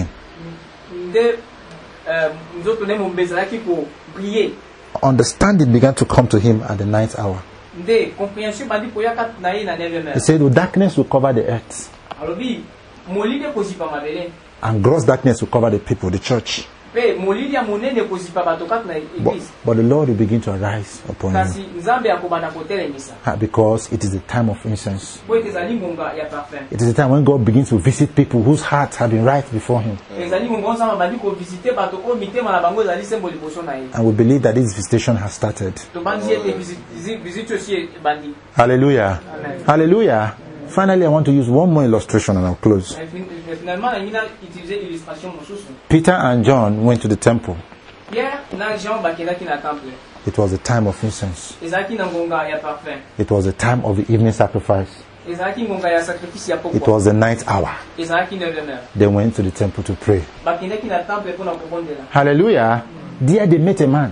nde eh, nzoto nde mombe ezalaki kobrille Understanding began to come to him at the ninth hour. nde compréhension ebandi koyaka na ye na neuvième He heure said, well, darkness will cover the earth, alobi molili ekozipa mabele and gross darkness will cover the people, the church. mpe molili ya monene ekozipa bato kati na But, eglise but the Lord will begin to arise upon kasi you. nzambe akobanda kotelemisa Ah, because it is the time of incense. po ete ezali ngonga ya parfum It is the time when God begins to visit people whose hearts have been right before Him. ezali ngonga nzambe abandi kovisite bato oyo mitema na bango ezali sembo liboso na ye And we believe that this visitation has started. tobandi ete visite osi ebandi Hallelujah. Amen. Hallelujah. Finally, I want to use one more illustration and I'll close. Mais fin- mais finalement nangi na utilize illustration mosusu Peter and John went to the temple. pierre na jean bakendaki na temple It was the time of incense. ezalaki na ngonga ya parfum It was the time of the evening sacrifice. ezalaki ngonga ya sacrifice ya It pokwa was the ninth hour. ezalaki neuvième heure They went to the temple to pray. bakendaki na temple mpona kobondela Hallelujah. There they met a man.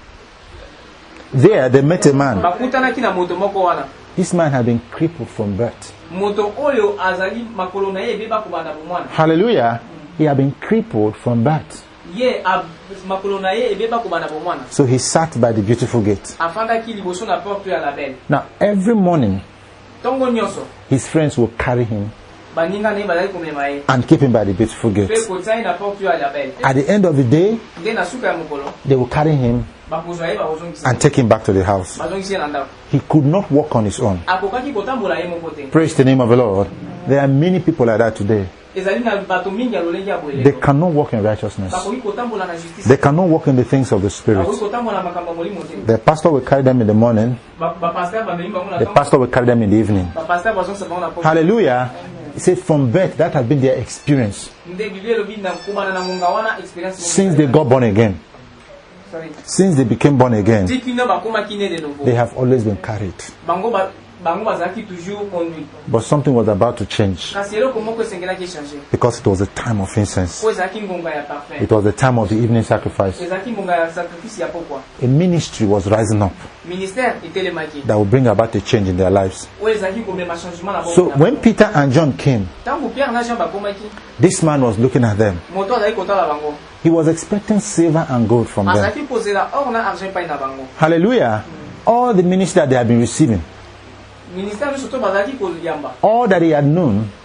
There they met a man. bakutanaki na moto moko wana This man had been crippled from birth. moto oyo azali makolo na ye ebeba kobanda bomwana Hallelujah. He had been crippled from birth. ye ab- makolo na ye ebeba kobanda bomwana So he sat by the beautiful gate. afandaki liboso na porte ya label Now, every morning, ntongo nyonso his friends will carry him baninga na ye bazali komema ye and keep him by the beautiful mpe gate. kotia ye na porte ya label At the end of the day, nde na suka ya mokolo they will carry him bakozwa ye bakozongisa and take him back to the house. bazongisi ye na ndako He could not walk on his own. akokaki kotambola ye moko te Praise the name of the Lord. There are many people like that today. ezali na bato mingi ya lolenge ya They boeleko cannot walk in righteousness. bakoki kotambola na justice They cannot walk in the things of the Spirit. bakoki kotambola na makambo ya molimo te The pastor will carry them in the morning. Ba- bapaster bamemi bango na The ntongo pastor will carry them in the evening. bapaster bazongisa bango na porte Hallelujah. He said from birth, that has been their experience. nde biblia elobi na kobana na ngonga wana experience moko Since they got born again. Sorry. Since they became born again, ti kino bakomaki ne de nouveau they have always been carried. bango ba- bango bazalaki toujours conduit But something was about to change kasi eloko moko esengelaki echange because it was a time of incense. po ezalaki ngonga ya parfum It was the time of the evening sacrifice. ezalaki ngonga ya sacrifice ya pokwa A ministry was rising up ministère etelemaki that will bring about a change in their lives. oyo ezalaki komema changement na So bongo when Peter and John came, ntango pierre na jean bakomaki this man was looking at them. moto azalaki kotala bango He was expecting silver and gold from them. azalaki kozela or na argent epai na bango Hallelujah. All the ministry that they had been receiving, ministère nyonso to bazalaki koyamba all that he had known,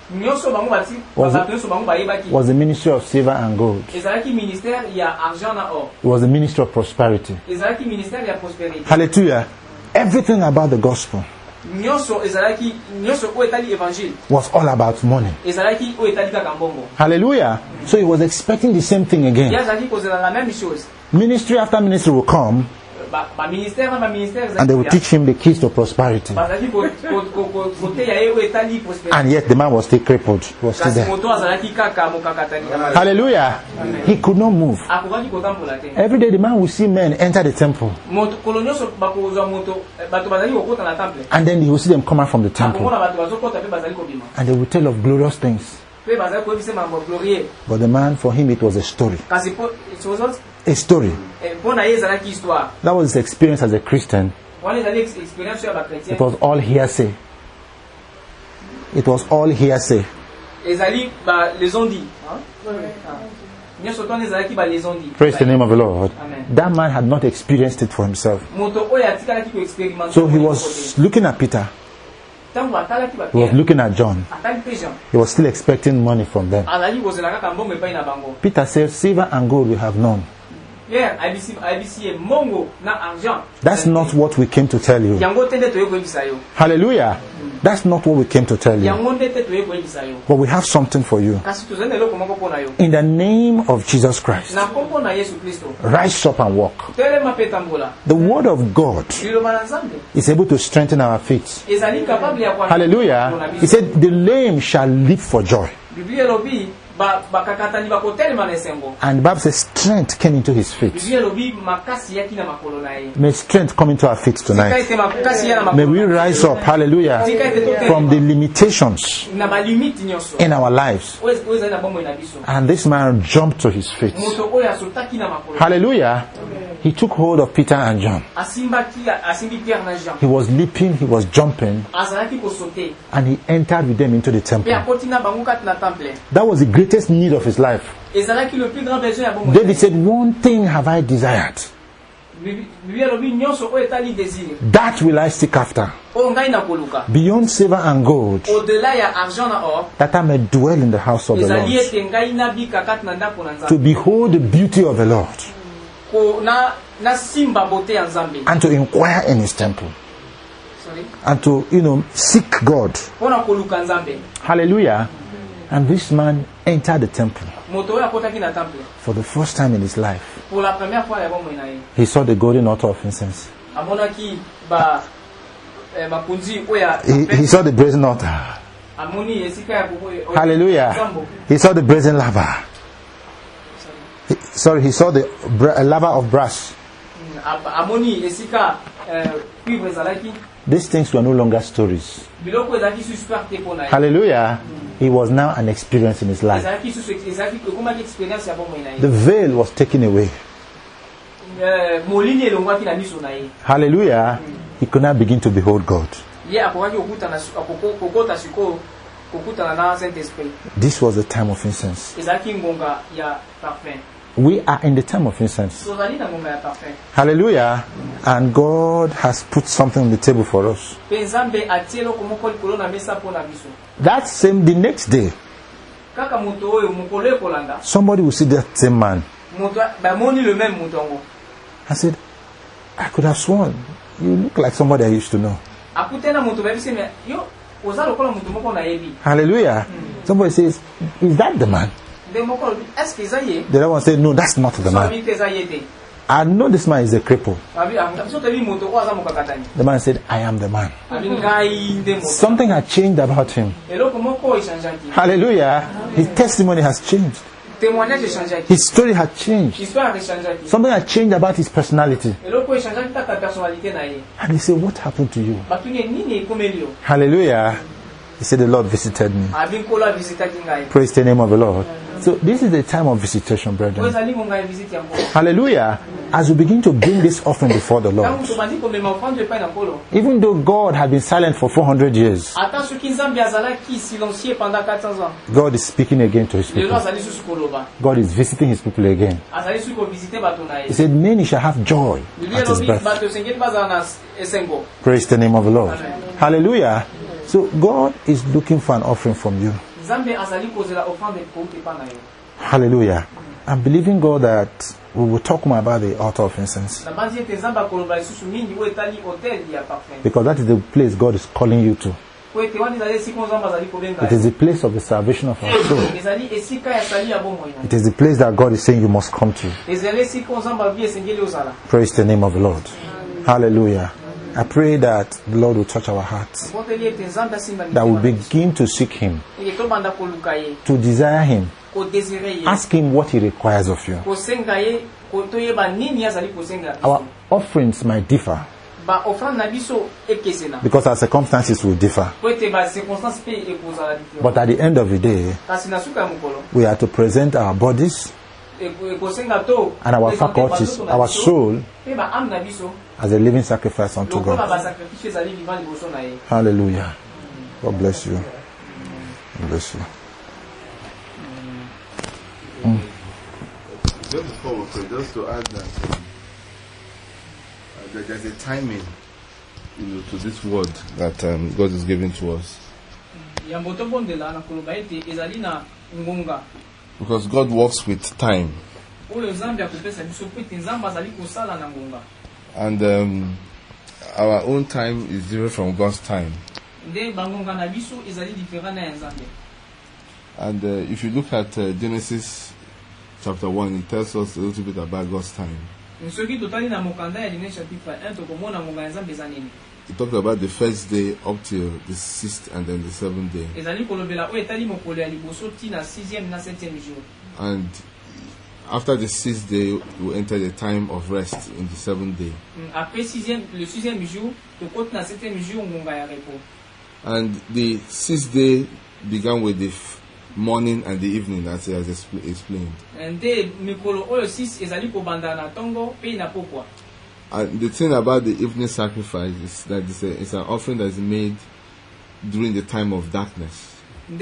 nyonso bango bati Was bato it- nyonso bango bayebaki was the ministry of silver and gold. ezalaki ministère ya argent na or It was the ministry of prosperity. ezalaki ministère ya prospérité Hallelujah. Everything about the gospel nyonso ezalaki nyonso oyo etali évangile was all about money. ezalaki oyo etali kaka mbongo Hallelujah. So he was expecting the same thing ye again. azalaki kozela la même chose Ministry after ministry will come Ba- baministère na baministère and they will ezalaki teach him the keys to prosperity. bazalaki ko- ko- ko- ko- koteya ye oyo etali prospérité And yet the man was still crippled. He was still kasi there. moto azalaki kaka mokakatani Hallelujah. He could not move. akokaki kotambola te Every day the man will see men enter the temple moto kolo nyonso bakozwa moto eh, bato bazali kokota na temple and then he will see them come out from the temple akomona bato bazokota mpe bazali kobima and they will tell of glorious things. mpe bazali koyebisa makambo glorie But the man, for him, it was a story. kasi po- sozo- A story. eh, mpo na ye ezalaki histoire That was his experience as a Christian. wana ezali ex- expérience ya bachrétien It was all hearsay. It was all hearsay. ezali ba les ont dit nyonso twana ezalaki ba les ont dit Praise the name of the Lord. Amen. That man had not experienced it for himself. moto oyo atikalaki koexpérimente So he was looking at Peter. ntango atalaki He was bapierre looking at John. atali mpe jean He was still expecting money from them. azalaki kozela kaka mbongo epai na bango Peter said, silver and gold we have none. pierre ayebisi ayebisi ye mbongo na argent That's not what we came to tell you. yango te nde toye koyebisa yo Hallelujah. That's not what we came to tell you. yango nde te toye koyebisa yo But we have something for you. kasi tozali na eloko moko mpo na yo In the name of Jesus Christ, na nkombo na yesu kristo rise up and walk. telema mpe tambola The word of God liloba na nzambe is able to strengthen our feet. ezali kapable ya kwa Hallelujah. He said, the lame shall leap for joy. biblia elobi ba- bakakatani bakotelema na esengo And the Bible says strength came into his feet. biblia elobi makasi yaki na makolo na ye May strength come into our feet tika tonight. ete makasi ya na May makolo we rise up, hallelujah, from the limitations na balimiti nyonso in our lives. oyo oyo ezali na bomoi na biso And this man jumped to his feet. moto oyo asotaki na makolo Hallelujah. He took hold of Peter and John. asimbaki asimbi pierre na jean He was leaping, he was jumping, azalaki kosote and he entered with them into the mpe temple. akoti na bango kati na temple That was the greatest need of his life. ezalaki le plus grand besoin ya bomoi David said, one thing have I desired. Bibi- biblia elobi nyonso oyo etali désir That will I seek after. oyo ngai na koluka Beyond silver and gold, au-delà ya argent na or that I may dwell in the house of the ezali Lord. ete ngai nabika kati na ndako na To nzambe behold the beauty of the Lord Ko- na nasimba bote ya nzambe and to inquire in his temple. Sorry. And to, you know, seek God. mpona koluka nzambe Hallelujah. And this man entered the temple moto oyo akotaki na temple for the first time in his life. pour la première fois ya bomoi na ye He saw the golden altar of incense. amonaki ba eh, makonzi oyo ya He, he saw the brazen altar. amoni esika ya koko- oyo- Hallelujah. Nzambo. He saw the brazen lava. He, sorry, he saw the bra- lava of brass. Mm, a- amoni esika eh, cuivre ezalaki These things were no longer stories. biloko ezalaki su histoire te mpo na ye Hallelujah. It was now an experience in his life. ezalaki susu ezalaki ekomaki expérience ya bomoi na ye The veil was taken away. Eh, molini elongwaki na miso na ye Hallelujah. He could now begin to behold God. ye akokaki kokutana su- akoko- kokota sikoyo kokutana na saint esprit This was the time of incense. ezalaki ngonga ya parfum We are in the time of incense. tozali na ngonga ya parfum Hallelujah. And God has put something on the table for us. mpe nzambe atie eloko moko likolo na mesa mpo na biso That same, the next day, kaka moto oyo mokolo ekolanda somebody will see that same man. moto bamoni le même moto yango I said, I could have sworn you look like somebody I used to know. akute na moto bayebisi me yo oza lokola moto moko nayebi Hallelujah. Somebody says, is that the man? nde moko alobi est ce que eza ye The other one said, no, that's not the so man. abi te eza ye te I know this man is a cripple. abi biso toyebi moto oyo aza mokakatani The man said, I am the man. abi ngai nde moto Something had changed about him. eloko moko oyo echangeaki Hallelujah. His testimony has changed. témoignage echangeaki His story had changed. histoire echangeaki Something had changed about his personality. eloko oyo echangeaki kaka personnalité na ye And he said, what happened to you? batuni nini ekomeli yo Hallelujah. He said, the Lord visited me. abi nkolo avisitaki ngai Praise the name of the Lord. So this is the time of visitation, oyo brethren. ezali ngonga ya visite ya nkolo Hallelujah. As we begin to bring this offering before the ntango Lord, tobandi komema ofrande epai na nkolo even though God had been silent for four hundred years, ata soki nzambe azalaki silencieux pendant quatre cents ans God is speaking again to his lelo people. azali susu koloba God is visiting his people again. azali susu kovisite bato na He ye said, many shall have joy biblia at his elobi birth. bato esengeli bazala na esengo Praise the name of the Lord. Amen. Hallelujah. So God is looking for an offering from you. Nzambe azali kozela offrande kouti pa na yo. Hallelujah. I'm believing God that we will talk more about the altar of incense. Na bazi ete Nzambe akoloba lisusu mingi oyo etali hotel ya parfum. Because that is the place God is calling you to. Po ete wani ezali esika Nzambe azali kobenga. It is the place of the salvation of our soul. Ezali esika ya sali ya bomoi na. It is the place that God is saying you must come to. Ezali esika Nzambe avi esengeli ozala. Praise the name of the Lord. Hallelujah. I pray that the Lord will touch our hearts. Boteli ete Nzambe asimba ni. That we begin to seek Him. Eke to banda koluka ye. To desire Him. Ko désire ye. Ask Him what He requires of you. Ko senga ye, ko to yeba nini azali ko senga. Our offerings might differ. Ba offrande na biso ekesena. Because our circumstances will differ. Po ete ba circonstance pe ekozala différent. But at the end of the day, Kasi na suka mukolo. we are to present our bodies and our faculties, our soul, as a living sacrifice unto God. Hallelujah. God bless you. God bless you. Mm. Just before we pray, just to add that, um, uh, that there's a timing, you know, to this word that um, God is giving to us. Because God works with time. And um, our own time is different from God's time. And uh, if you look at uh, Genesis chapter one, it tells us a little bit about God's time. It talks about the first day up till the sixth and then the seventh day. And after the sixth day, we enter the time of rest in the seventh day. And the sixth day began with the f- morning and the evening, as he has expl- explained. And the thing about the evening sacrifice is that it's, a, it's an offering that is made during the time of darkness. And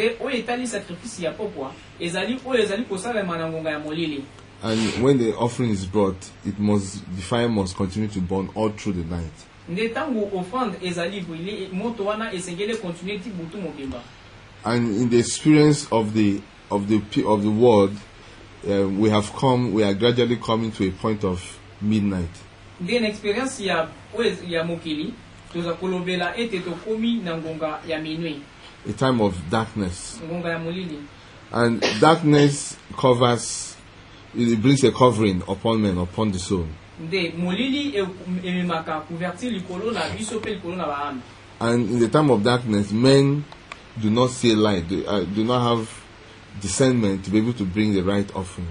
when the offering is brought, it must the fire must continue to burn all through the night. And in the experience of the of the of the world, uh, we have come. We are gradually coming to a point of midnight. A time of darkness. And darkness covers. It brings a covering upon men, upon the soul. And in the time of darkness, men do not see light, they, uh, do not have discernment to be able to bring the right offering.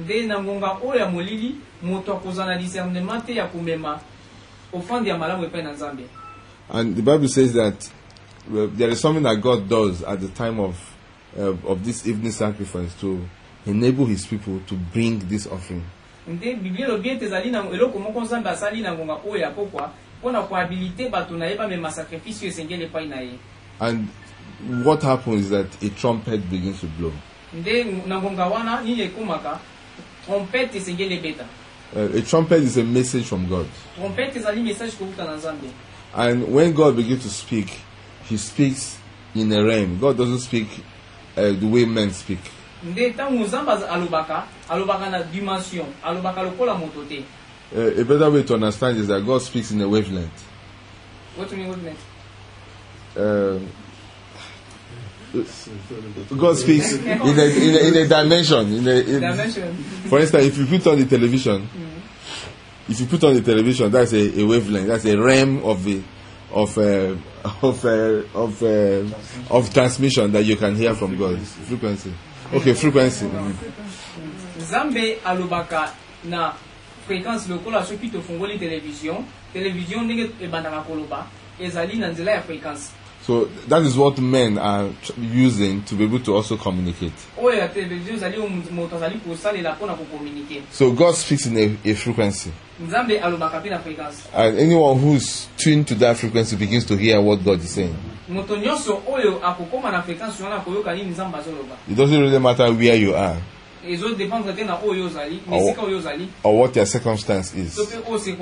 And the Bible says that uh, there is something that God does at the time of uh, of this evening sacrifice to enable His people to bring this offering. And what happens is that a trumpet begins to blow. Uh, a trumpet is a message from God. And when God begins to speak, He speaks in a realm. God doesn't speak uh, the way men speak. Uh, a better way to understand is that God speaks in a wavelength. What do you mean wavelength? Uh, God speaks in a, in a, in a dimension. In a, in, dimension. For instance, if you put on the television, mm. if you put on the television, that's a, a wavelength. That's a realm of the of uh, of uh, of uh, of transmission that you can hear from God. Frequency. Okay, frequency. Zambe alubaka na fréquence lokola soki to fongoli télévision, télévision ndenge ebandaka koloba ezali na nzela ya fréquence. So that is what men are using to be able to also communicate. So God speaks in a, a frequency. And anyone who's tuned to that frequency begins to hear what God is saying. It doesn't really matter where you are. Or, or what your circumstance is. You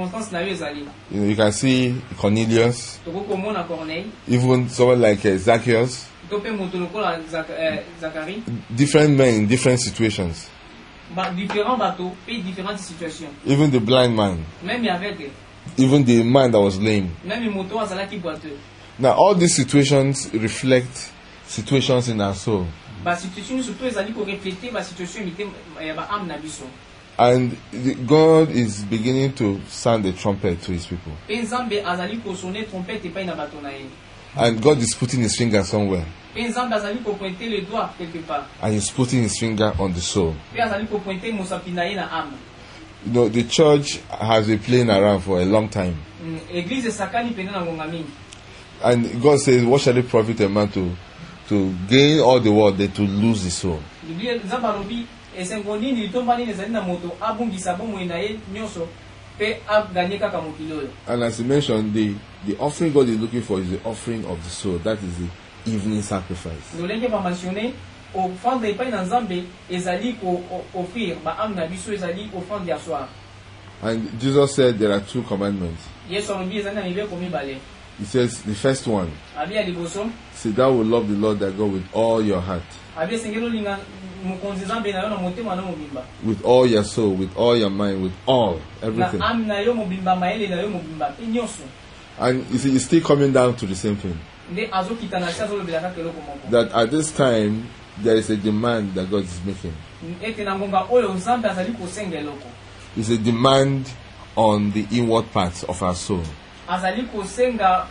know, you can see Cornelius, even someone like uh, Zacchaeus. tope moto lokola Zach- eh, Zacharie different men in different situations. ba différents bateaux et différentes situations. Even the blind man, Même aveugle, even the man that was lame. même moto azalaki boiteux. Now, all these situations reflect situations in our soul. Ba situation surtout ezali ko refléter ba situation mité ya ba âme na biso. And the, God is beginning to sound the trumpet to his people. Pe Nzambe azali ko sonner trompette epai na bato na ye. And God is putting his finger somewhere. Pe Nzambe azali ko pointer le doigt quelque part. And he's putting his finger on the soul. Pe azali ko pointer mosapi na ye na âme. You know, the church has been playing around for a long time. Mm, Église esakani pene na ngonga mingi. And God says, what shall it profit a man to, to gain all the world than to lose his soul? Biblia Nzambe alobi esengo nini litomba nini ezali na moto abungisa bomoi na ye nyonso pe aganye kaka mokili oyo. And as he mentioned, the, the offering God is looking for is the offering of the soul. That is the evening sacrifice. Lolenge ba mentionné offrande epai na Nzambe ezali ko o- offrir ba âme na biso ezali offrande ya soir. And Jesus said there are two commandments. Yesu alobi ezali na mibeko mibale. He says, the first one, Abi ya liboso say, thou will love the Lord thy God with all your heart, abi esengeli olinga mokonzi Nzambe na yo na motema na mobimba with all your soul, with all your mind, with all, na everything. âme na yo mobimba mayele na yo mobimba pe nyonso. And you see, it's still coming down to the same thing. Nde azokita na se azolobela kaka eloko moko That at this time, there is a demand that God is making. ete na ngonga oyo Nzambe azali kosenga eloko It's a demand on the inward parts of our soul. azali kosenga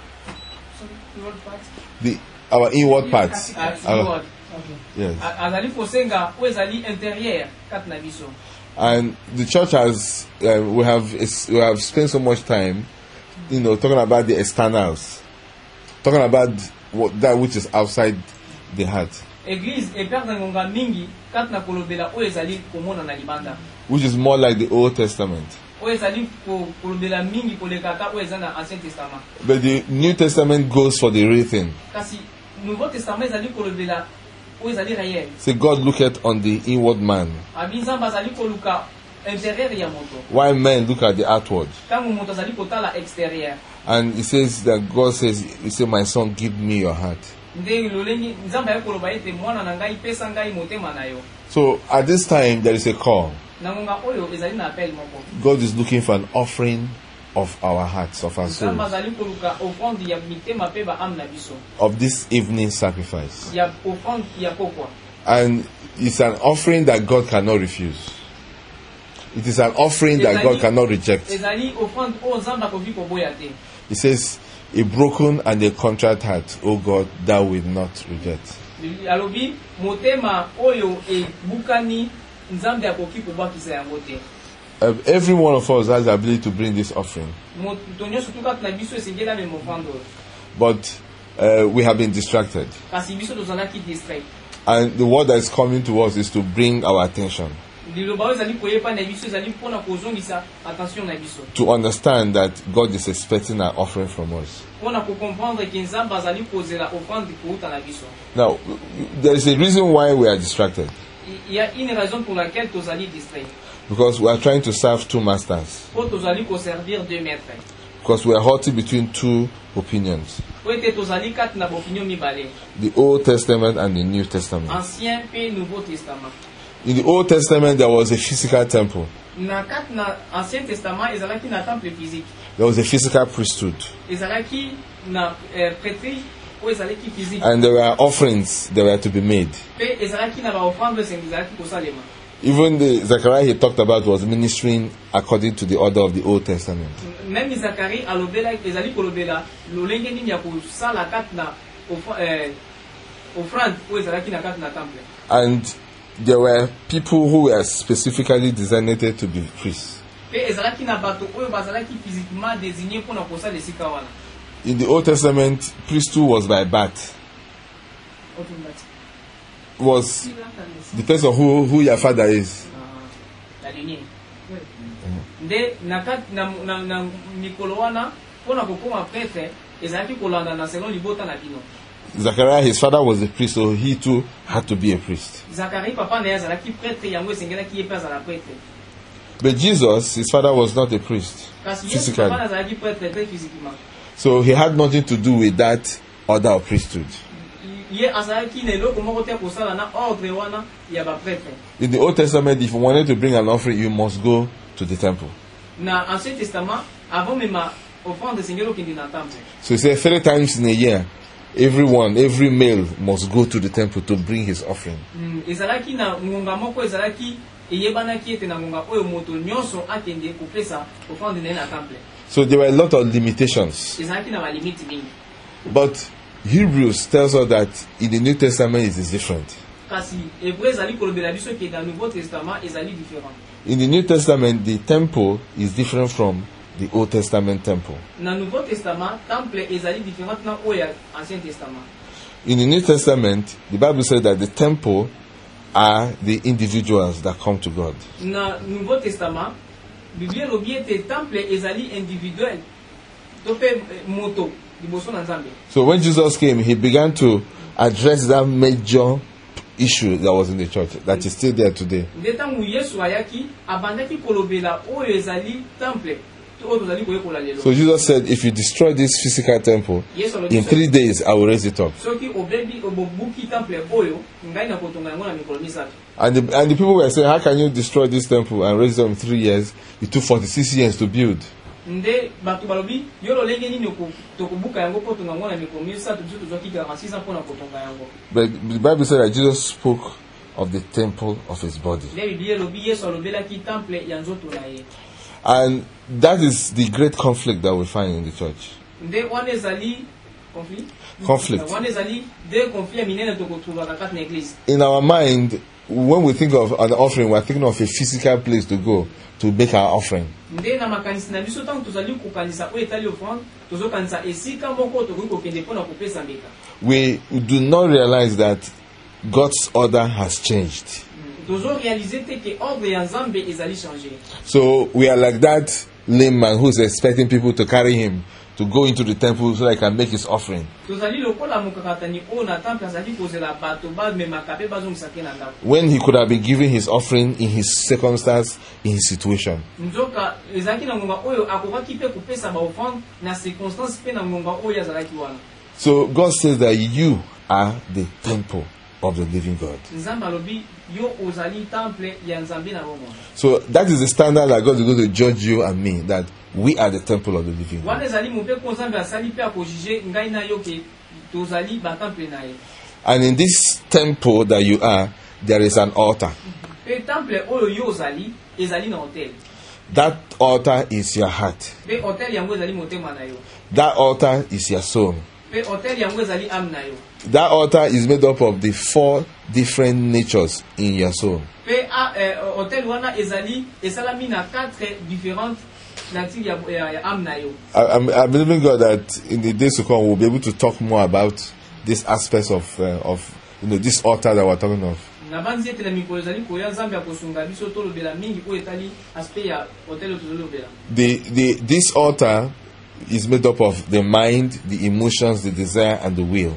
The our inward parts. Ah, Our- inward. yes. A- azali kosenga oyo ezali intérieur kati na biso. And the church has uh, we have is- we have spent so much time, you know, talking about the externals, talking about what that which is outside the heart, Église eperde ngonga mingi kati na kolobela oyo ezali komona na libanda which is more like the Old Testament. oyo ezali ko- kolobela mingi koleka ata oyo eza na Ancien Testament. But the New Testament goes for the real thing. Kasi Nouveau Testament ezali kolobela oyo ezali réel. So God looketh on the inward man, Abi Nzambe azali koluka intérieur ya moto while men look at the outward. ntango moto azali kotala extérieur. And he says that God says, he said, my son, give me your heart. Nde lolenge Nzambe aye koloba ete mwana na ngai pesa ngai motema na yo. So at this time, there is a call. Na ngonga oyo ezali na appel moko. God is looking for an offering of our hearts, of our Nzambe souls, azali koluka offrande ya mitema pe ba âme na biso. of this evening sacrifice. Ya offrande ya pokwa. And it's an offering that God cannot refuse. It is an offering that God cannot reject. Ezali offrande oyo Nzambe akoki koboya te. He says, a broken and a contrite heart, O God, thou wilt not reject. Alobi motema oyo ebukani Nzambe akoki kobwakisa yango te. Uh, every one of us has the ability to bring this offering. Moto nyonso tu kati na biso esengeli amema offrande oyo. But uh, we have been distracted. Kasi biso tozalaki distrait. And the word that is coming to us is to bring our attention, Liloba oyo ezali koyepa na biso ezali mpona kozongisa attention na biso. to understand that God is expecting an offering from us. Mpona kocomprendre ke Nzambe azali kozela offrande kouta na biso. Now, there is a reason why we are distracted. Il y a une raison pour laquelle tozali distrait. Because we are trying to serve two masters. Po tozali koservir deux maîtres. Because we are halting between two opinions, Po ete tozali kati na bopinion mibale. the Old Testament and the New Testament. Ancien pe Nouveau Testament. In the Old Testament, there was a physical temple. Na kati na Ancien Testament ezalaki na temple physique. There was a physical priesthood. Ezalaki na eh, prêtrise oyo ezalaki physique. And there were offerings that were to be made. Pe ezalaki na baoffrande oyo ezalaki kosalema. Even the Zechariah he talked about was ministering according to the order of the Old Testament. Même Zacharie alobela ezali kolobela lolenge nini ya kosala kati na offra- eh, offrande oyo ezalaki na kati na temple. And there were people who were specifically designated to be priests. Pe ezalaki na bato oyo bazalaki physiquement désigné mpona kosala esika wana. In the Old Testament, priesthood was by birth. Was depends on who, who your father is. La lignée. Nde na kati na na, na mikolo wana mpona kokoma prêtre ezalaki kolanda na selon libota na bino. Zechariah, his father was a priest, so he too had to be a priest. Zacharie papa na ye azalaki prêtre yango esengelaki ye mpe azala prêtre. But Jesus, his father was not a priest Kasi Yesu physically. papa na azalaki prêtre te physiquement. So he had nothing to do with that order of priesthood. ye azalaki na eloko moko te kosala na ordre wana ya baprêtre. In the Old Testament, if you wanted to bring an offering, you must go to the temple. Na Ancien Testament, avant mema offrande esengeli okende na temple. So he said three times in a year, everyone, every male must go to the temple to bring his offering. Mm, ezalaki na ngonga moko ezalaki eyebanaki ete na ngonga oyo moto nyonso akende kopesa offrande na ye na temple. So there were a lot of limitations. Ezalaki na balimiti mingi. But Hebrews tells us that in the New Testament it is different. Kasi Hébreu ezali kolobela biso ke dans Nouveau Testament ezali différent. In the New Testament, the temple is different from the Old Testament temple. Na Nouveau Testament, temple ezali différent na oya Ancien Testament. In the New Testament, the Bible says that the temple are the individuals that come to God. Na Nouveau Testament, Bible lobi ete temple ezali individuel. Tope moto liboso na Nzambe. So when Jesus came, he began to address that major issue that was in the church, that is still there today. Ndetangu Yesu ayaki abandaki kolobela oyo ezali temple. So Jesus said, if you destroy this physical temple, in three days I will raise it up. And the, and the people were saying, how can you destroy this temple and raise it up in three years? It took forty-six years to build. But the Bible said that Jesus spoke of the temple of his body. And that is the great conflict that we find in the church. Conflict. In our mind, when we think of an offering, we are thinking of a physical place to go to make our offering. We do not realize that God's order has changed. So we are like that lame man who is expecting people to carry him to go into the temple so that he can make his offering. When he could have been giving his offering in his circumstance, in his situation. So God says that you are the temple of the living God. So that is the standard that God is going to judge you and me, that we are the temple of the living God. And in this temple that you are, there is an altar. That altar is your heart. That altar is your soul. That altar is made up of the four different natures in your soul. I, I'm, I'm believing God that in the days to come we'll be able to talk more about this aspects of uh, of you know this altar that we're talking of. The the this altar is made up of the mind, the emotions, the desire, and the will.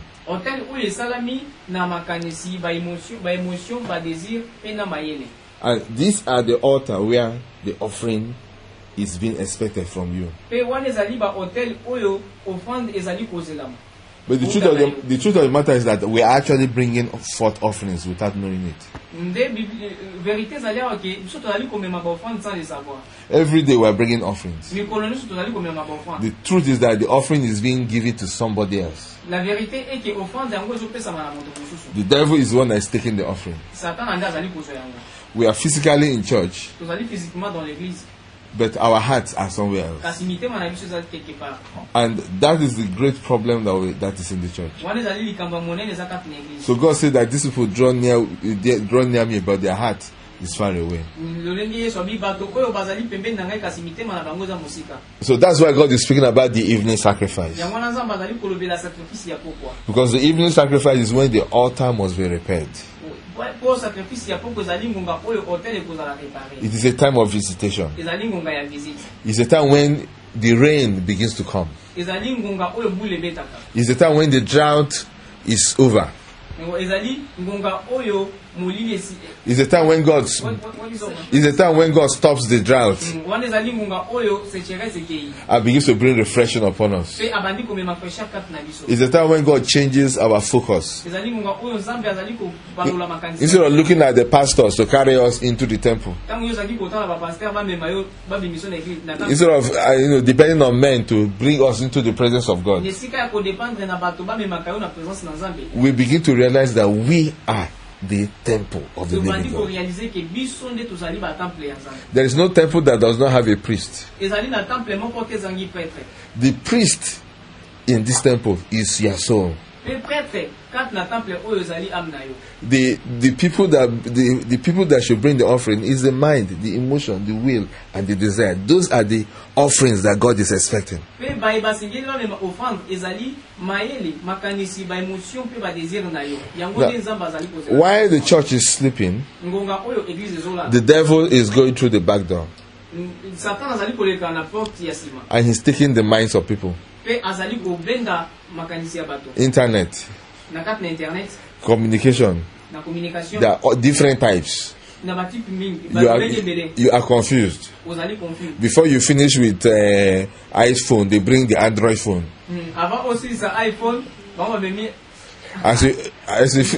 And these are the altar where the offering is being expected from you. But the truth of the, the truth of the matter is that we are actually bringing forth offerings without knowing it. Every day we are bringing offerings. The truth is that the offering is being given to somebody else. The devil is the one that is taking the offering. We are physically in church, but our hearts are somewhere else. And that is the great problem that we, that is in the church. So God said that these people draw near, draw near me, but their heart is far away. So that's why God is speaking about the evening sacrifice. Because the evening sacrifice is when the altar must be repaired. It is a time of visitation. It's a time when the rain begins to come. It's a time when the drought is over. ngo ezali ngonga oyo molili esi It's a time when God What- what- what is it? it's a time when God stops the drought Mm, wana ezali ngonga oyo sécheresse ekei and begins to bring refreshing upon us. mpe abandi komema fraîcheur kati na biso It's a time when God changes our focus. ezali ngonga oyo nzambe azali kobalola makanisi Instead of looking at the pastors to carry us into the temple, ntango yo ozali kotala bapaster bamema yo babimiso na église na instead of uh, you know depending on men to bring us into the presence of God, esika ya kodépendre na bato bamemaka yo na présence na nzambe we begin to realize that we are the temple of the tobandi living God. korealize ke biso nde tozali batemple ya nzambe There is no temple that does not have a priest. ezali na temple moko te ezangi prêtre The priest in this temple is your soul. mpe prêtre kati na temple oyo ezali ame na yo The the people that the, the people that should bring the offering is the mind, the emotion, the will, and the desire. Those are the offerings that God is expecting. mpe baye basengeli bamema offrande ezali mayele makanisi baémotion mpe badésir na yo yango Now, nde nzambe azali kozela While the church is sleeping, ngonga oyo église ezolala the devil is going through the back door Mm, satan azali koleka na porte ya nsima and he's taking the minds of people. mpe azali kobenda makanisi ya bato Internet, na kati na internet communication, na communication there are all different types. na batipe mingi You are, balobenge ebele you are confused. ozali confus Before you finish with uh, iPhone, they bring the Android phone. Mm, avant osilisa iphone bango bamemi As you, as you,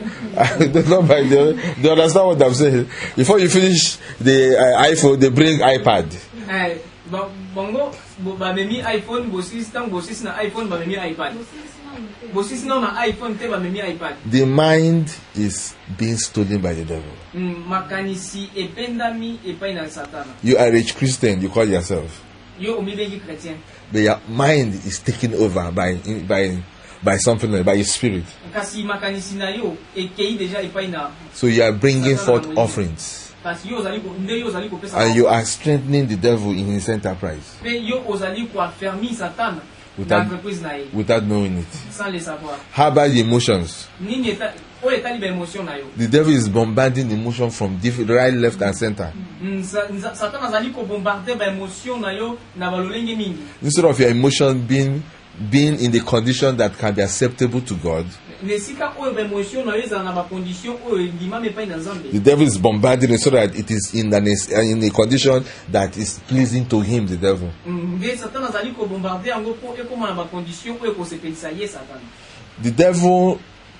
I don't know, but they, they understand what I'm saying. Before you finish the uh, iPhone, they bring iPad. eh, ba- bango bo- bamemi iphone bosilisi ntango bosilisi na iphone bamemi ipad bosilisi nao na iphone te bamemi ipad The mind is being stolen by the devil. Mm, makanisi ependami epai na satana You are a rich Christian, you call yourself, yo omibengi chrétien but your mind is taken over by by by something else, by your spirit. kasi makanisi na yo ekei deja epai na So you are bringing forth offerings, kasi yo ozali ko- nde yo ozali kopesa and you are strengthening the devil in his enterprise mpe yo ozali koaffermi satana na Without- entreprise na ye without knowing it. sans le savoir How about the emotions? nini eta- oyo etali baémotion na yo The devil is bombarding emotion from different, right, left, and center. Mm, sa- nza- satana azali kobombarde baémotion na yo na balolenge mingi Instead of your emotion being being in the condition that can be acceptable to God, na esika oyo baémotion na yo ezala na bacondition oyo endimami epai na nzambe the devil is bombarding it so that it is in an in a condition that is pleasing to him, the devil. Mm, nde satana azali kobombarde yango mpo ekóma na bacondition oyo ekosepelisa ye satana The devil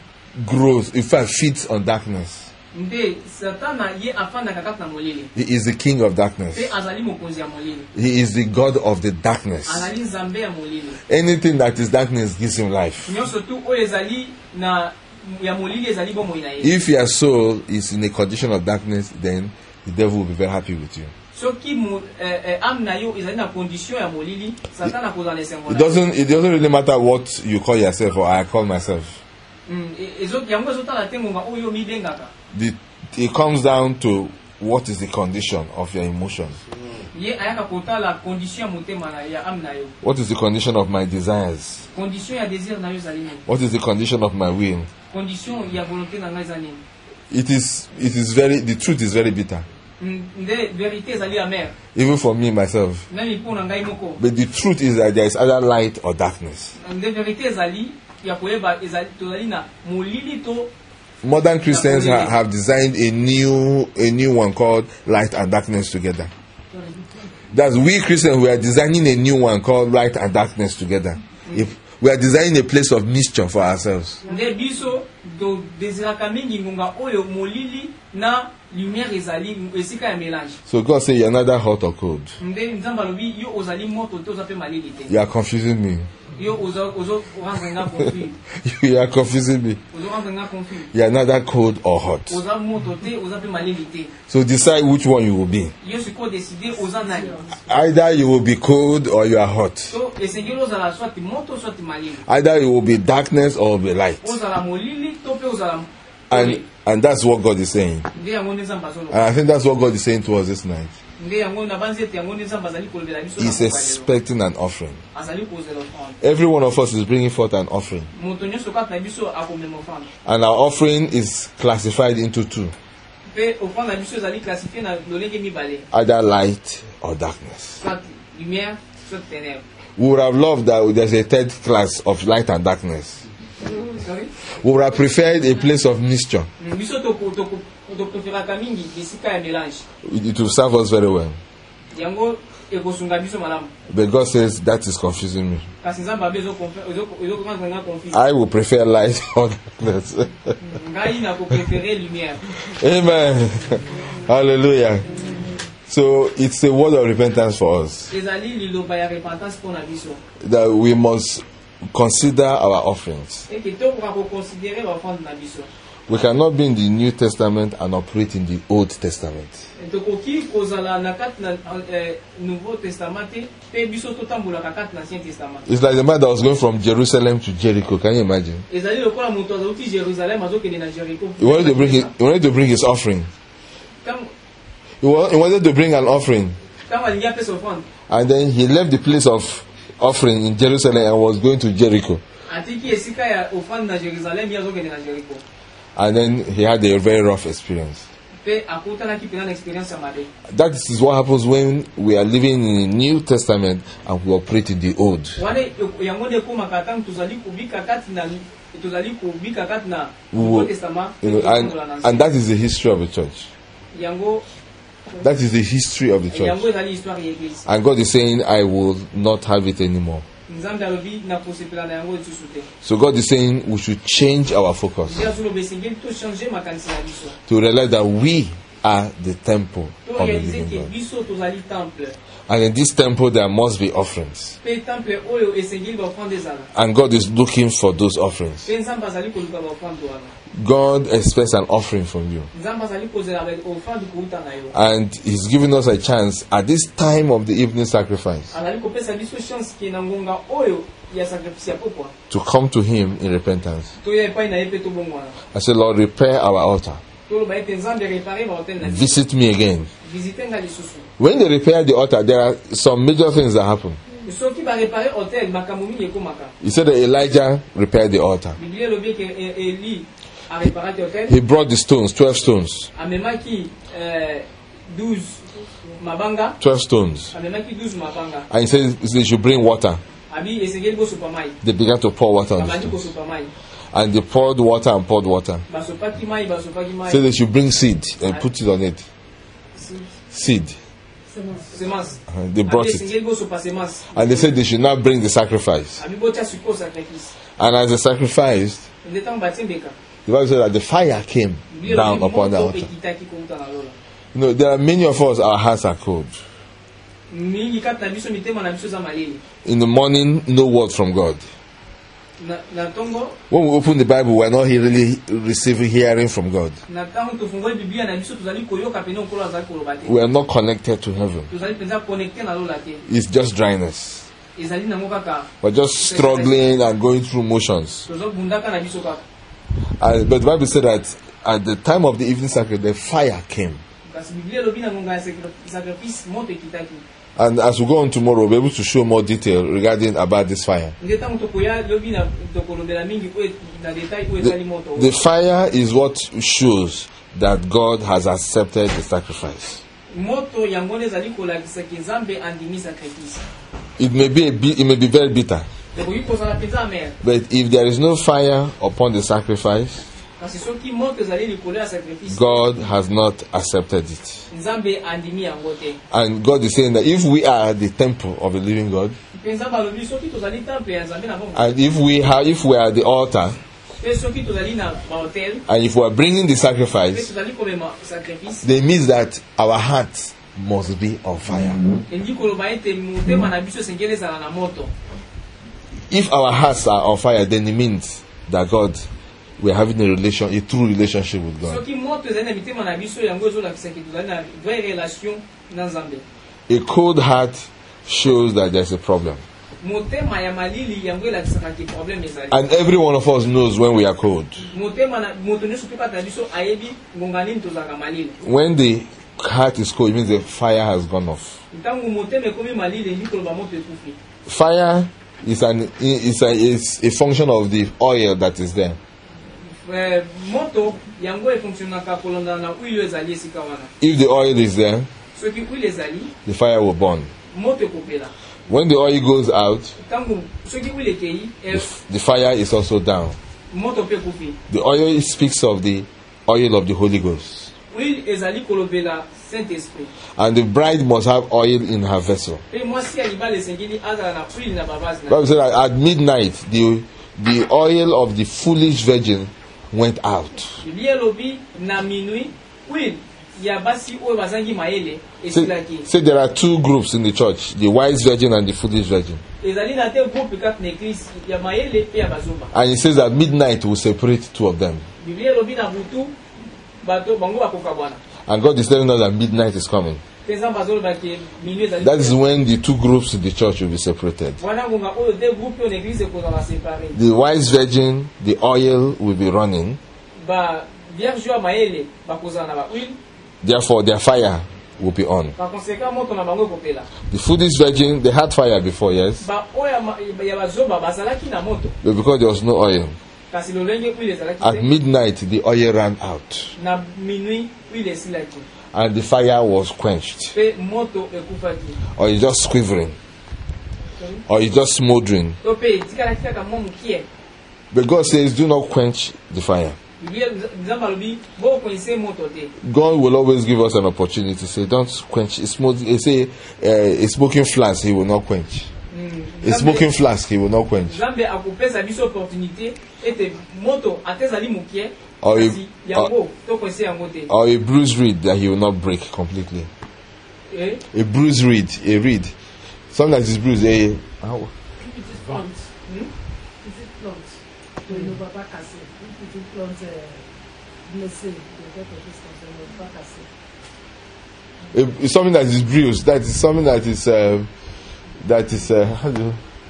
grows, in fact, feeds on darkness. nde satana ye afandaka kati na molili He is the king of darkness. mpe azali mokonzi ya molili He is the God of the darkness. azali nzambe ya molili Anything that is darkness gives him life. nyonso tu oyo ezali na ya molili ezali bomoi na ye If your soul is in a condition of darkness, then the devil will be very happy with you. soki mo- eh, eh, ame na yo ezali na condition ya molili satana akozala esengo It na yo. doesn't. It doesn't really matter what you call yourself or I call myself. Mm, e- ezo- yango ezotala te ngonga oyo mibengaka The, it comes down to what is the condition of your emotions. ye ayaka kotala condition ya motema na ya ame na yo What is the condition of my desires? condition ya désir na yo ezali nini What is the condition of my will? condition ya volonté na ngai eza nini It is. It is very. The truth is very bitter, Mm, nde vérité ezali amere even for me myself. nani mpo na ngai moko But the truth is that there is either light or darkness. nde vérité ezali ya koyeba ezali tozali na molili to Modern Christians ha- have designed a new a new one called light and darkness together. That's we Christians, we are designing a new one called light and darkness together. If we are designing a place of mixture for ourselves. nde biso todésiraka mingi ngonga oyo molili na lumière ezali esika ya mélange So God say you're neither hot or cold. nde nzambe alobi yo ozali moto te oza mpe malili te You are confusing me. yo ozo ozo rendre nga confus You are confusing me. ozo rendre nga confus You are neither cold or hot. oza moto te oza mpe malili te So decide which one you will be. yo sikoyo décide oza nani Either you will be cold or you are hot. so esengeli ozala swati moto swati malili Either you will be darkness or be light. ozala molili to mpe ozala And and that's what God is saying. nde yango nde nzambe And azoloba I think that's what God is saying to us this night. nde yango na banzi ete yango nde nzambe azali kolobela biso na He's mboka lelo. expecting an offering. azali kozela offrande Every one of us is bringing forth an offering. moto nyonso kati na biso akomema offrande And our offering is classified into two, mpe offrande na biso ezali classifie na lolenge mibale either light or darkness. soit lumière soit ténèbre We would have loved that there's a third class of light and darkness. Sorry? We would have preferred a place of mixture. Biso toko toko topreferaka mingi bisika ya mélange. It will serve us very well. Yango ekosunga biso malamu. But God says that is confusing me. Kasi nzambe abezo ezo ezo koma nga confuse. I will prefer light or darkness. Ngai na ko préférer lumière. Amen. Hallelujah. So it's a word of repentance for us. Ezali liloba ya repentance pona biso. That we must consider our offerings. Et que to ko considérer offrande na biso. We cannot be in the New Testament and operate in the Old Testament. Tokoki kozala na kat na Nouveau Testament pe biso totambola ka kat na Ancien Testament. It's like the man that was going from Jerusalem to Jericho. Can you imagine? Ezali lokola moto azauti Jérusalem azokende na Jericho. He wanted to bring his, he wanted to bring his offering. He wa- he wanted to bring an offering. Kama alingia pesa offrande. And then he left the place of offering in Jerusalem and was going to Jericho. Atiki esika ya offrande na Jérusalem yazokende na Jericho. And then he had a very rough experience. Pe akutana ki pena experience ya mabe. That is what happens when we are living in the New Testament and we operate in the Old. Wane yango de kuma katang tuzali kubika kati na tuzali kubika kati na We Nouveau will- Testament. You know, and, and that is the history of the church. yango That is the history of the church. yango ezali histoire ya église. And God is saying, I will not have it anymore. Nzambe alobi na kosepela na yango lisusu te. So God is saying we should change our focus Ndia zulo besengeli to changer makanisi na biso. to realize that we are the temple To of the réaliser living que God. biso tozali temple. And in this temple there must be offerings. Pe temple oyo esengeli ba offrande ezala. And God is looking for those offerings. Pe nzambe azali koluka ba offrande wana. God expects an offering from you. Nzambe azali kozela ba offrande kuuta na yo. And He's giving us a chance at this time of the evening sacrifice Azali kopesa biso chance ke na ngonga oyo ya sacrifice ya pokwa. to come to Him in repentance. To ya epai na ye pe tobongwana. I say, Lord, repair our altar. Toloba ete nzambe repare ba hotel na biso. Visit me again. Visite nga lisusu. When they repair the altar, there are some major things that happen. Soki ba repare hotel makambo mingi ekomaka. He said that Elijah repaired the altar. Biblia elobi ke Eli a reparé hotel. He brought the stones, twelve stones. Amemaki euh, douze mabanga. twelve stones. Amemaki douze mabanga. And he said they should bring water. Abi esengeli bosopa mai. They began to pour water on the Abandi stones. kosopa mai. And they poured water and poured water. Basopaki mai, basopaki mai. So they should bring seed and put it on it. Seed. Semence. Uh, they brought Abi it. esengeli bosopa semence. And they said they should not bring the sacrifice. Abi botia suko sacrifice. And as they sacrificed, Ndetango batimbeka. the Bible said that the fire came Biblia down elobi upon the moto altar. ekitaki kouta na lola. You know, there are many of us, our hearts are cold. Mingi kati na biso mitema na biso za maleli. In the morning, no word from God. Na na tongo When we open the Bible, we're not really receiving hearing from God. na tango tofungoli Biblia na biso tozali koyoka pena okolo azali koloba te. We are not connected to heaven. Tozali penza connecté na lola te. It's just dryness. Ezali nango kaka We're just struggling and going through motions. tozobundaka na biso kaka. And, but the Bible said that at the time of the evening sacrifice, the fire came. Kasi Biblia elobi na ngonga ya sacri- sacrifice moto ekitaki. And as we go on tomorrow, we'll be able to show more detail regarding about this fire. Nde tango tokoya lobi na tokolobela mingi oyo na detail oyo ezali moto. The fire is what shows that God has accepted the sacrifice. Moto yango nde ezali kolakisa ke Nzambe andimi sacrifice. It may be a bit, it may be very bitter, Tokoki kozala penza amer. but if there is no fire upon the sacrifice, Kasi soki moto ezali likolo ya sacrifice, God has not accepted it. Nzambe andimi yango te. And God is saying that if we are the temple of the living God, Penza balobi soki tozali temple ya Nzambe na bongo. and if we have, if we are the altar, Pe soki tozali na ba hotel, and if we are bringing the pe sacrifice, tozali komema sacrifice. then it means that our hearts must be on fire. Elingi koloba ete motema na biso esengeli ezala na moto. If our hearts are on fire, then it means that God, we are having a relation, a true relationship with God. Soki moto ezali na mitema na biso yango ezolakisa ke tozali na vraie relation na Nzambe. A cold heart shows that there's a problem. Motema ya malili yango elakisaka ke problème ezali. And every one of us knows when we are cold. Motema na moto nyonso mpe kati na biso ayebi ngonga nini tozalaka malili. When the heart is cold, it means the fire has gone off. Ntango motema ekomi malili elingi koloba moto ekufi. Fire is an is a is a function of the oil that is there. Eh, moto yango efonctionnaka kolanda na huile ezali esika wana. If the oil is there, Soki huile ezali, the fire will burn. moto ekopela. When the oil goes out, Ntango soki huile ekei, the, f- the fire is also down. moto pe kufi. The oil speaks of the oil of the Holy Ghost. Huile ezali kolobela Saint-Esprit. And the bride must have oil in her vessel. Pe mwasi ya libala esengeli azala na huile na babazi na. Bible said that at midnight the the oil of the foolish virgin went out. Biblia lobi na minuit huile ya basi oyo bazangi maele Say, esilaki. say there are two groups in the church, the wise virgin and the foolish virgin. Ezali na te groupe kat na église ya maele pe ya bazomba. And it says that midnight will separate two of them. Biblia lobi na butu bato bango bakoka bwana. And God is telling us that midnight is coming. Pesa bazolo ba ke minuit ezali. That is when the two groups in the church will be separated. Bwana ngonga oyo de groupe yo na église ko na séparer. The wise virgin, the oil will be running. Ba vierge ya maele bakozana ba huile. Therefore, their fire will be on. Par conséquent moto na bango kopela. The foolish virgin, they had fire before, yes, Ba oya ya bazomba bazalaki na moto. but because there was no oil. Kasi lolenge huile ezalaki At te. midnight, the oil ran out, Na minuit huile esilaki. and the fire was quenched, Pe moto ekufaki. or it's just quivering, or it's just smoldering. To pe tikalaki kaka mwa mukie. But God says, do not quench the fire. Biblia nzamba lobi bo koinse moto te. God will always give us an opportunity to say, don't quench. It's smoke, he say, uh, a smoking flask, he will not quench. A smoking flask, he will not quench. Zambe akupesa biso opportunité ete moto atezali mukie. Or Kasi a, yango or, to koinse yango te. or a bruised reed that he will not break completely. Eh? A bruised reed, a reed. Something that is bruised, a, how- If it is plant, hmm? Is it plant? We know Baba Kassé. If it is plant, uh, blessé, the death of this person, we know Baba Kassé. a, it's something that is bruised. That is something that is, uh, that is, uh, how do you,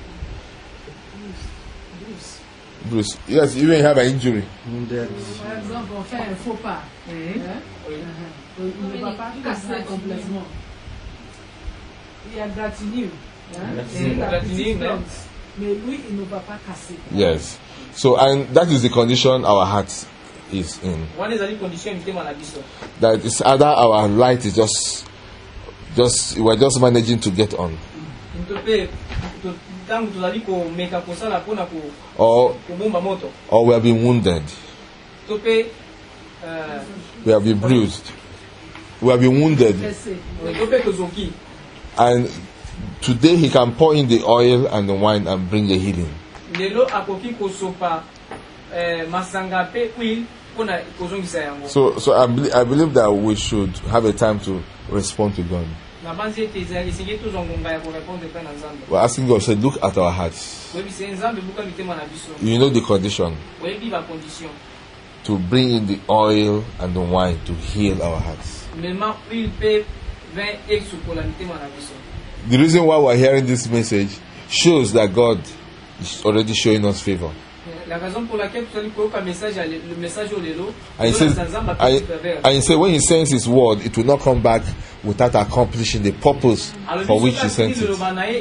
Bruce. bruised. Yes, you may have an injury. Wounded. Par exemple, on fait un faux pas. Mhm. Hein? Oui. Uh-huh. Donc, il ne va pas casser complètement. Il y a gratinure. Hein? Gratinure. C'est la Gratinure, petite mais- plante. Mais lui, il ne va pas casser. Yes. So, and that is the condition our heart is in. Wana ezali condition ya mitema na biso. That is either our light is just, just we're just managing to get on, To pe to tangu tozali komeka kosala mpona ko or kobomba moto. or we have been wounded, To pe euh we have been bruised, we have been wounded, Blessé. to pe tozoki. and today He can pour in the oil and the wine and bring a healing. Lelo akoki kosopa eh masanga pe huile mpona kozongisa yango. So, so I, believe, I believe that we should have a time to respond to God. Na banzi ete ezali esengi tozwa ngonga ya korepondre mpe na Nzambe. We're asking God, say, look at our hearts. Oyebi se Nzambe buka mitema na biso. You know the condition Oyebi ba condition. to bring in the oil and the wine to heal our hearts. Mema huile pe vin eksukola mitema na biso. The reason why we're hearing this message shows that God is already showing us favor. La raison pour laquelle tu as dit message, le message au lelo, And he says, and, and he said, when he sends his word, it will not come back without accomplishing the purpose for which he sent it.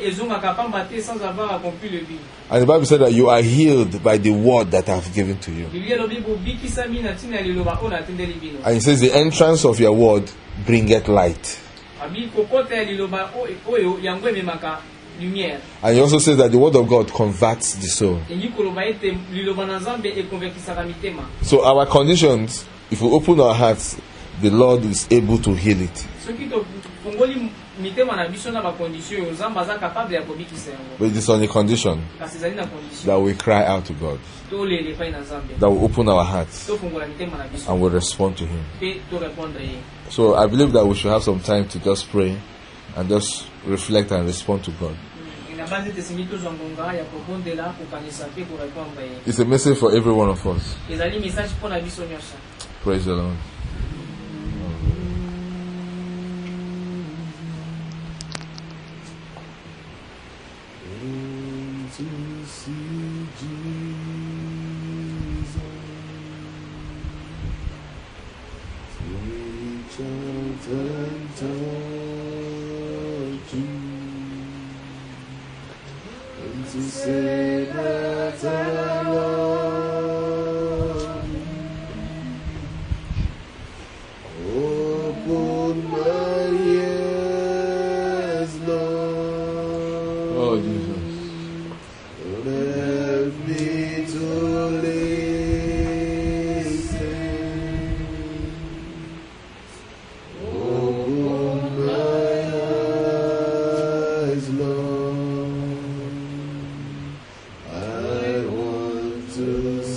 And the Bible said that you are healed by the word that I have given to you. And he says, the entrance of your word bringeth light. And he also says that the word of God converts the soul. So our conditions, if we open our hearts, the Lord is able to heal it. But it is on the condition that we cry out to God, that we open our hearts and we respond to Him. So I believe that we should have some time to just pray and just reflect and respond to God. It's a message for every one of us. Praise the Lord. To say that I love you. Open my ears, Lord. Oh, Jesus. Let me to live.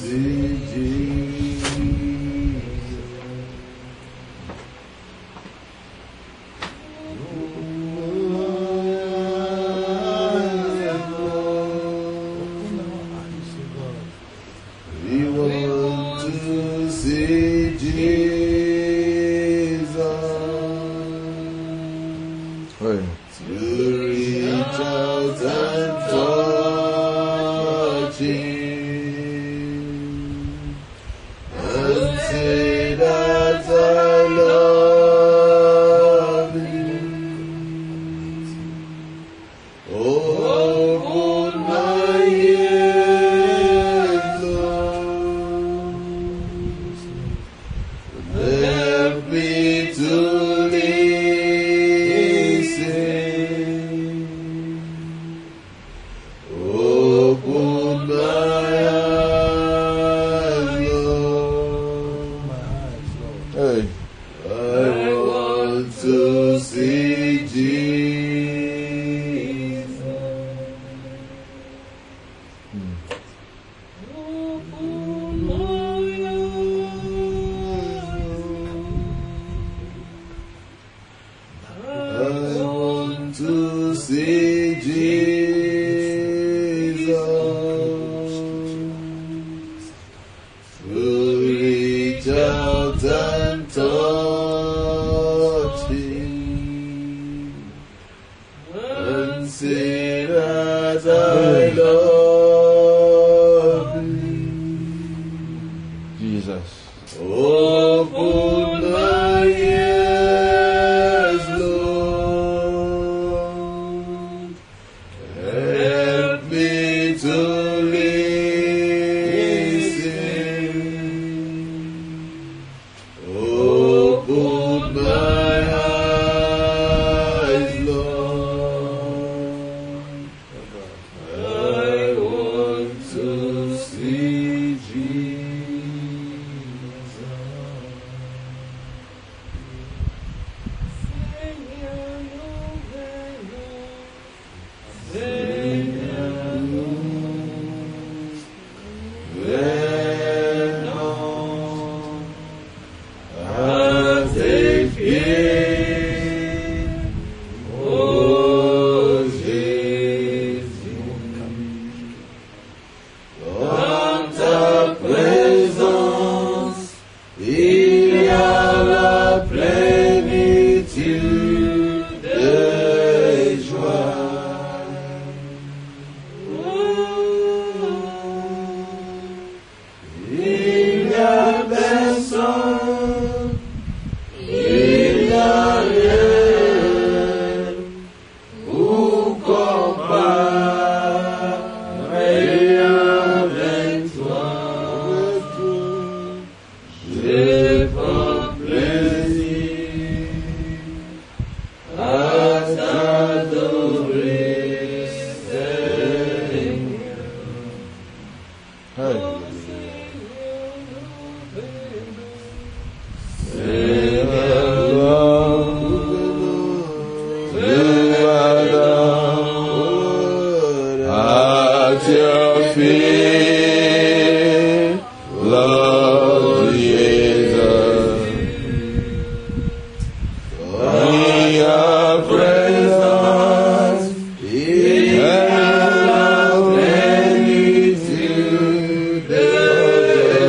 Hey.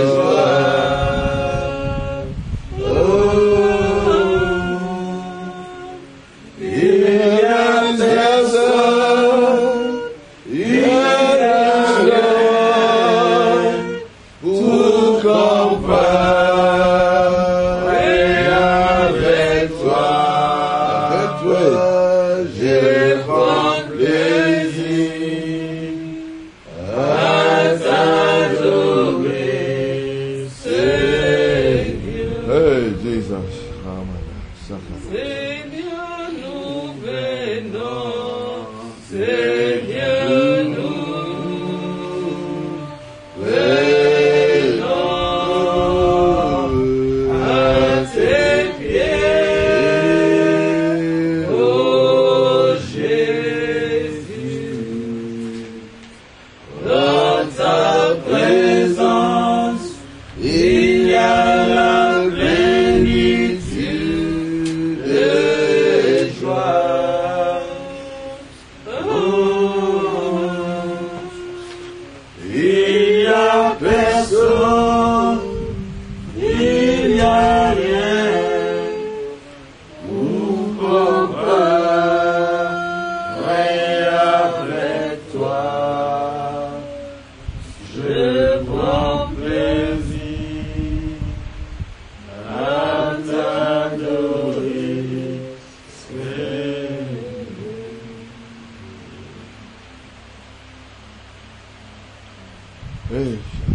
a personne, il n'y a rien pour comparer avec toi. Je prends plaisir à t'adorer, Seigneur. Hey.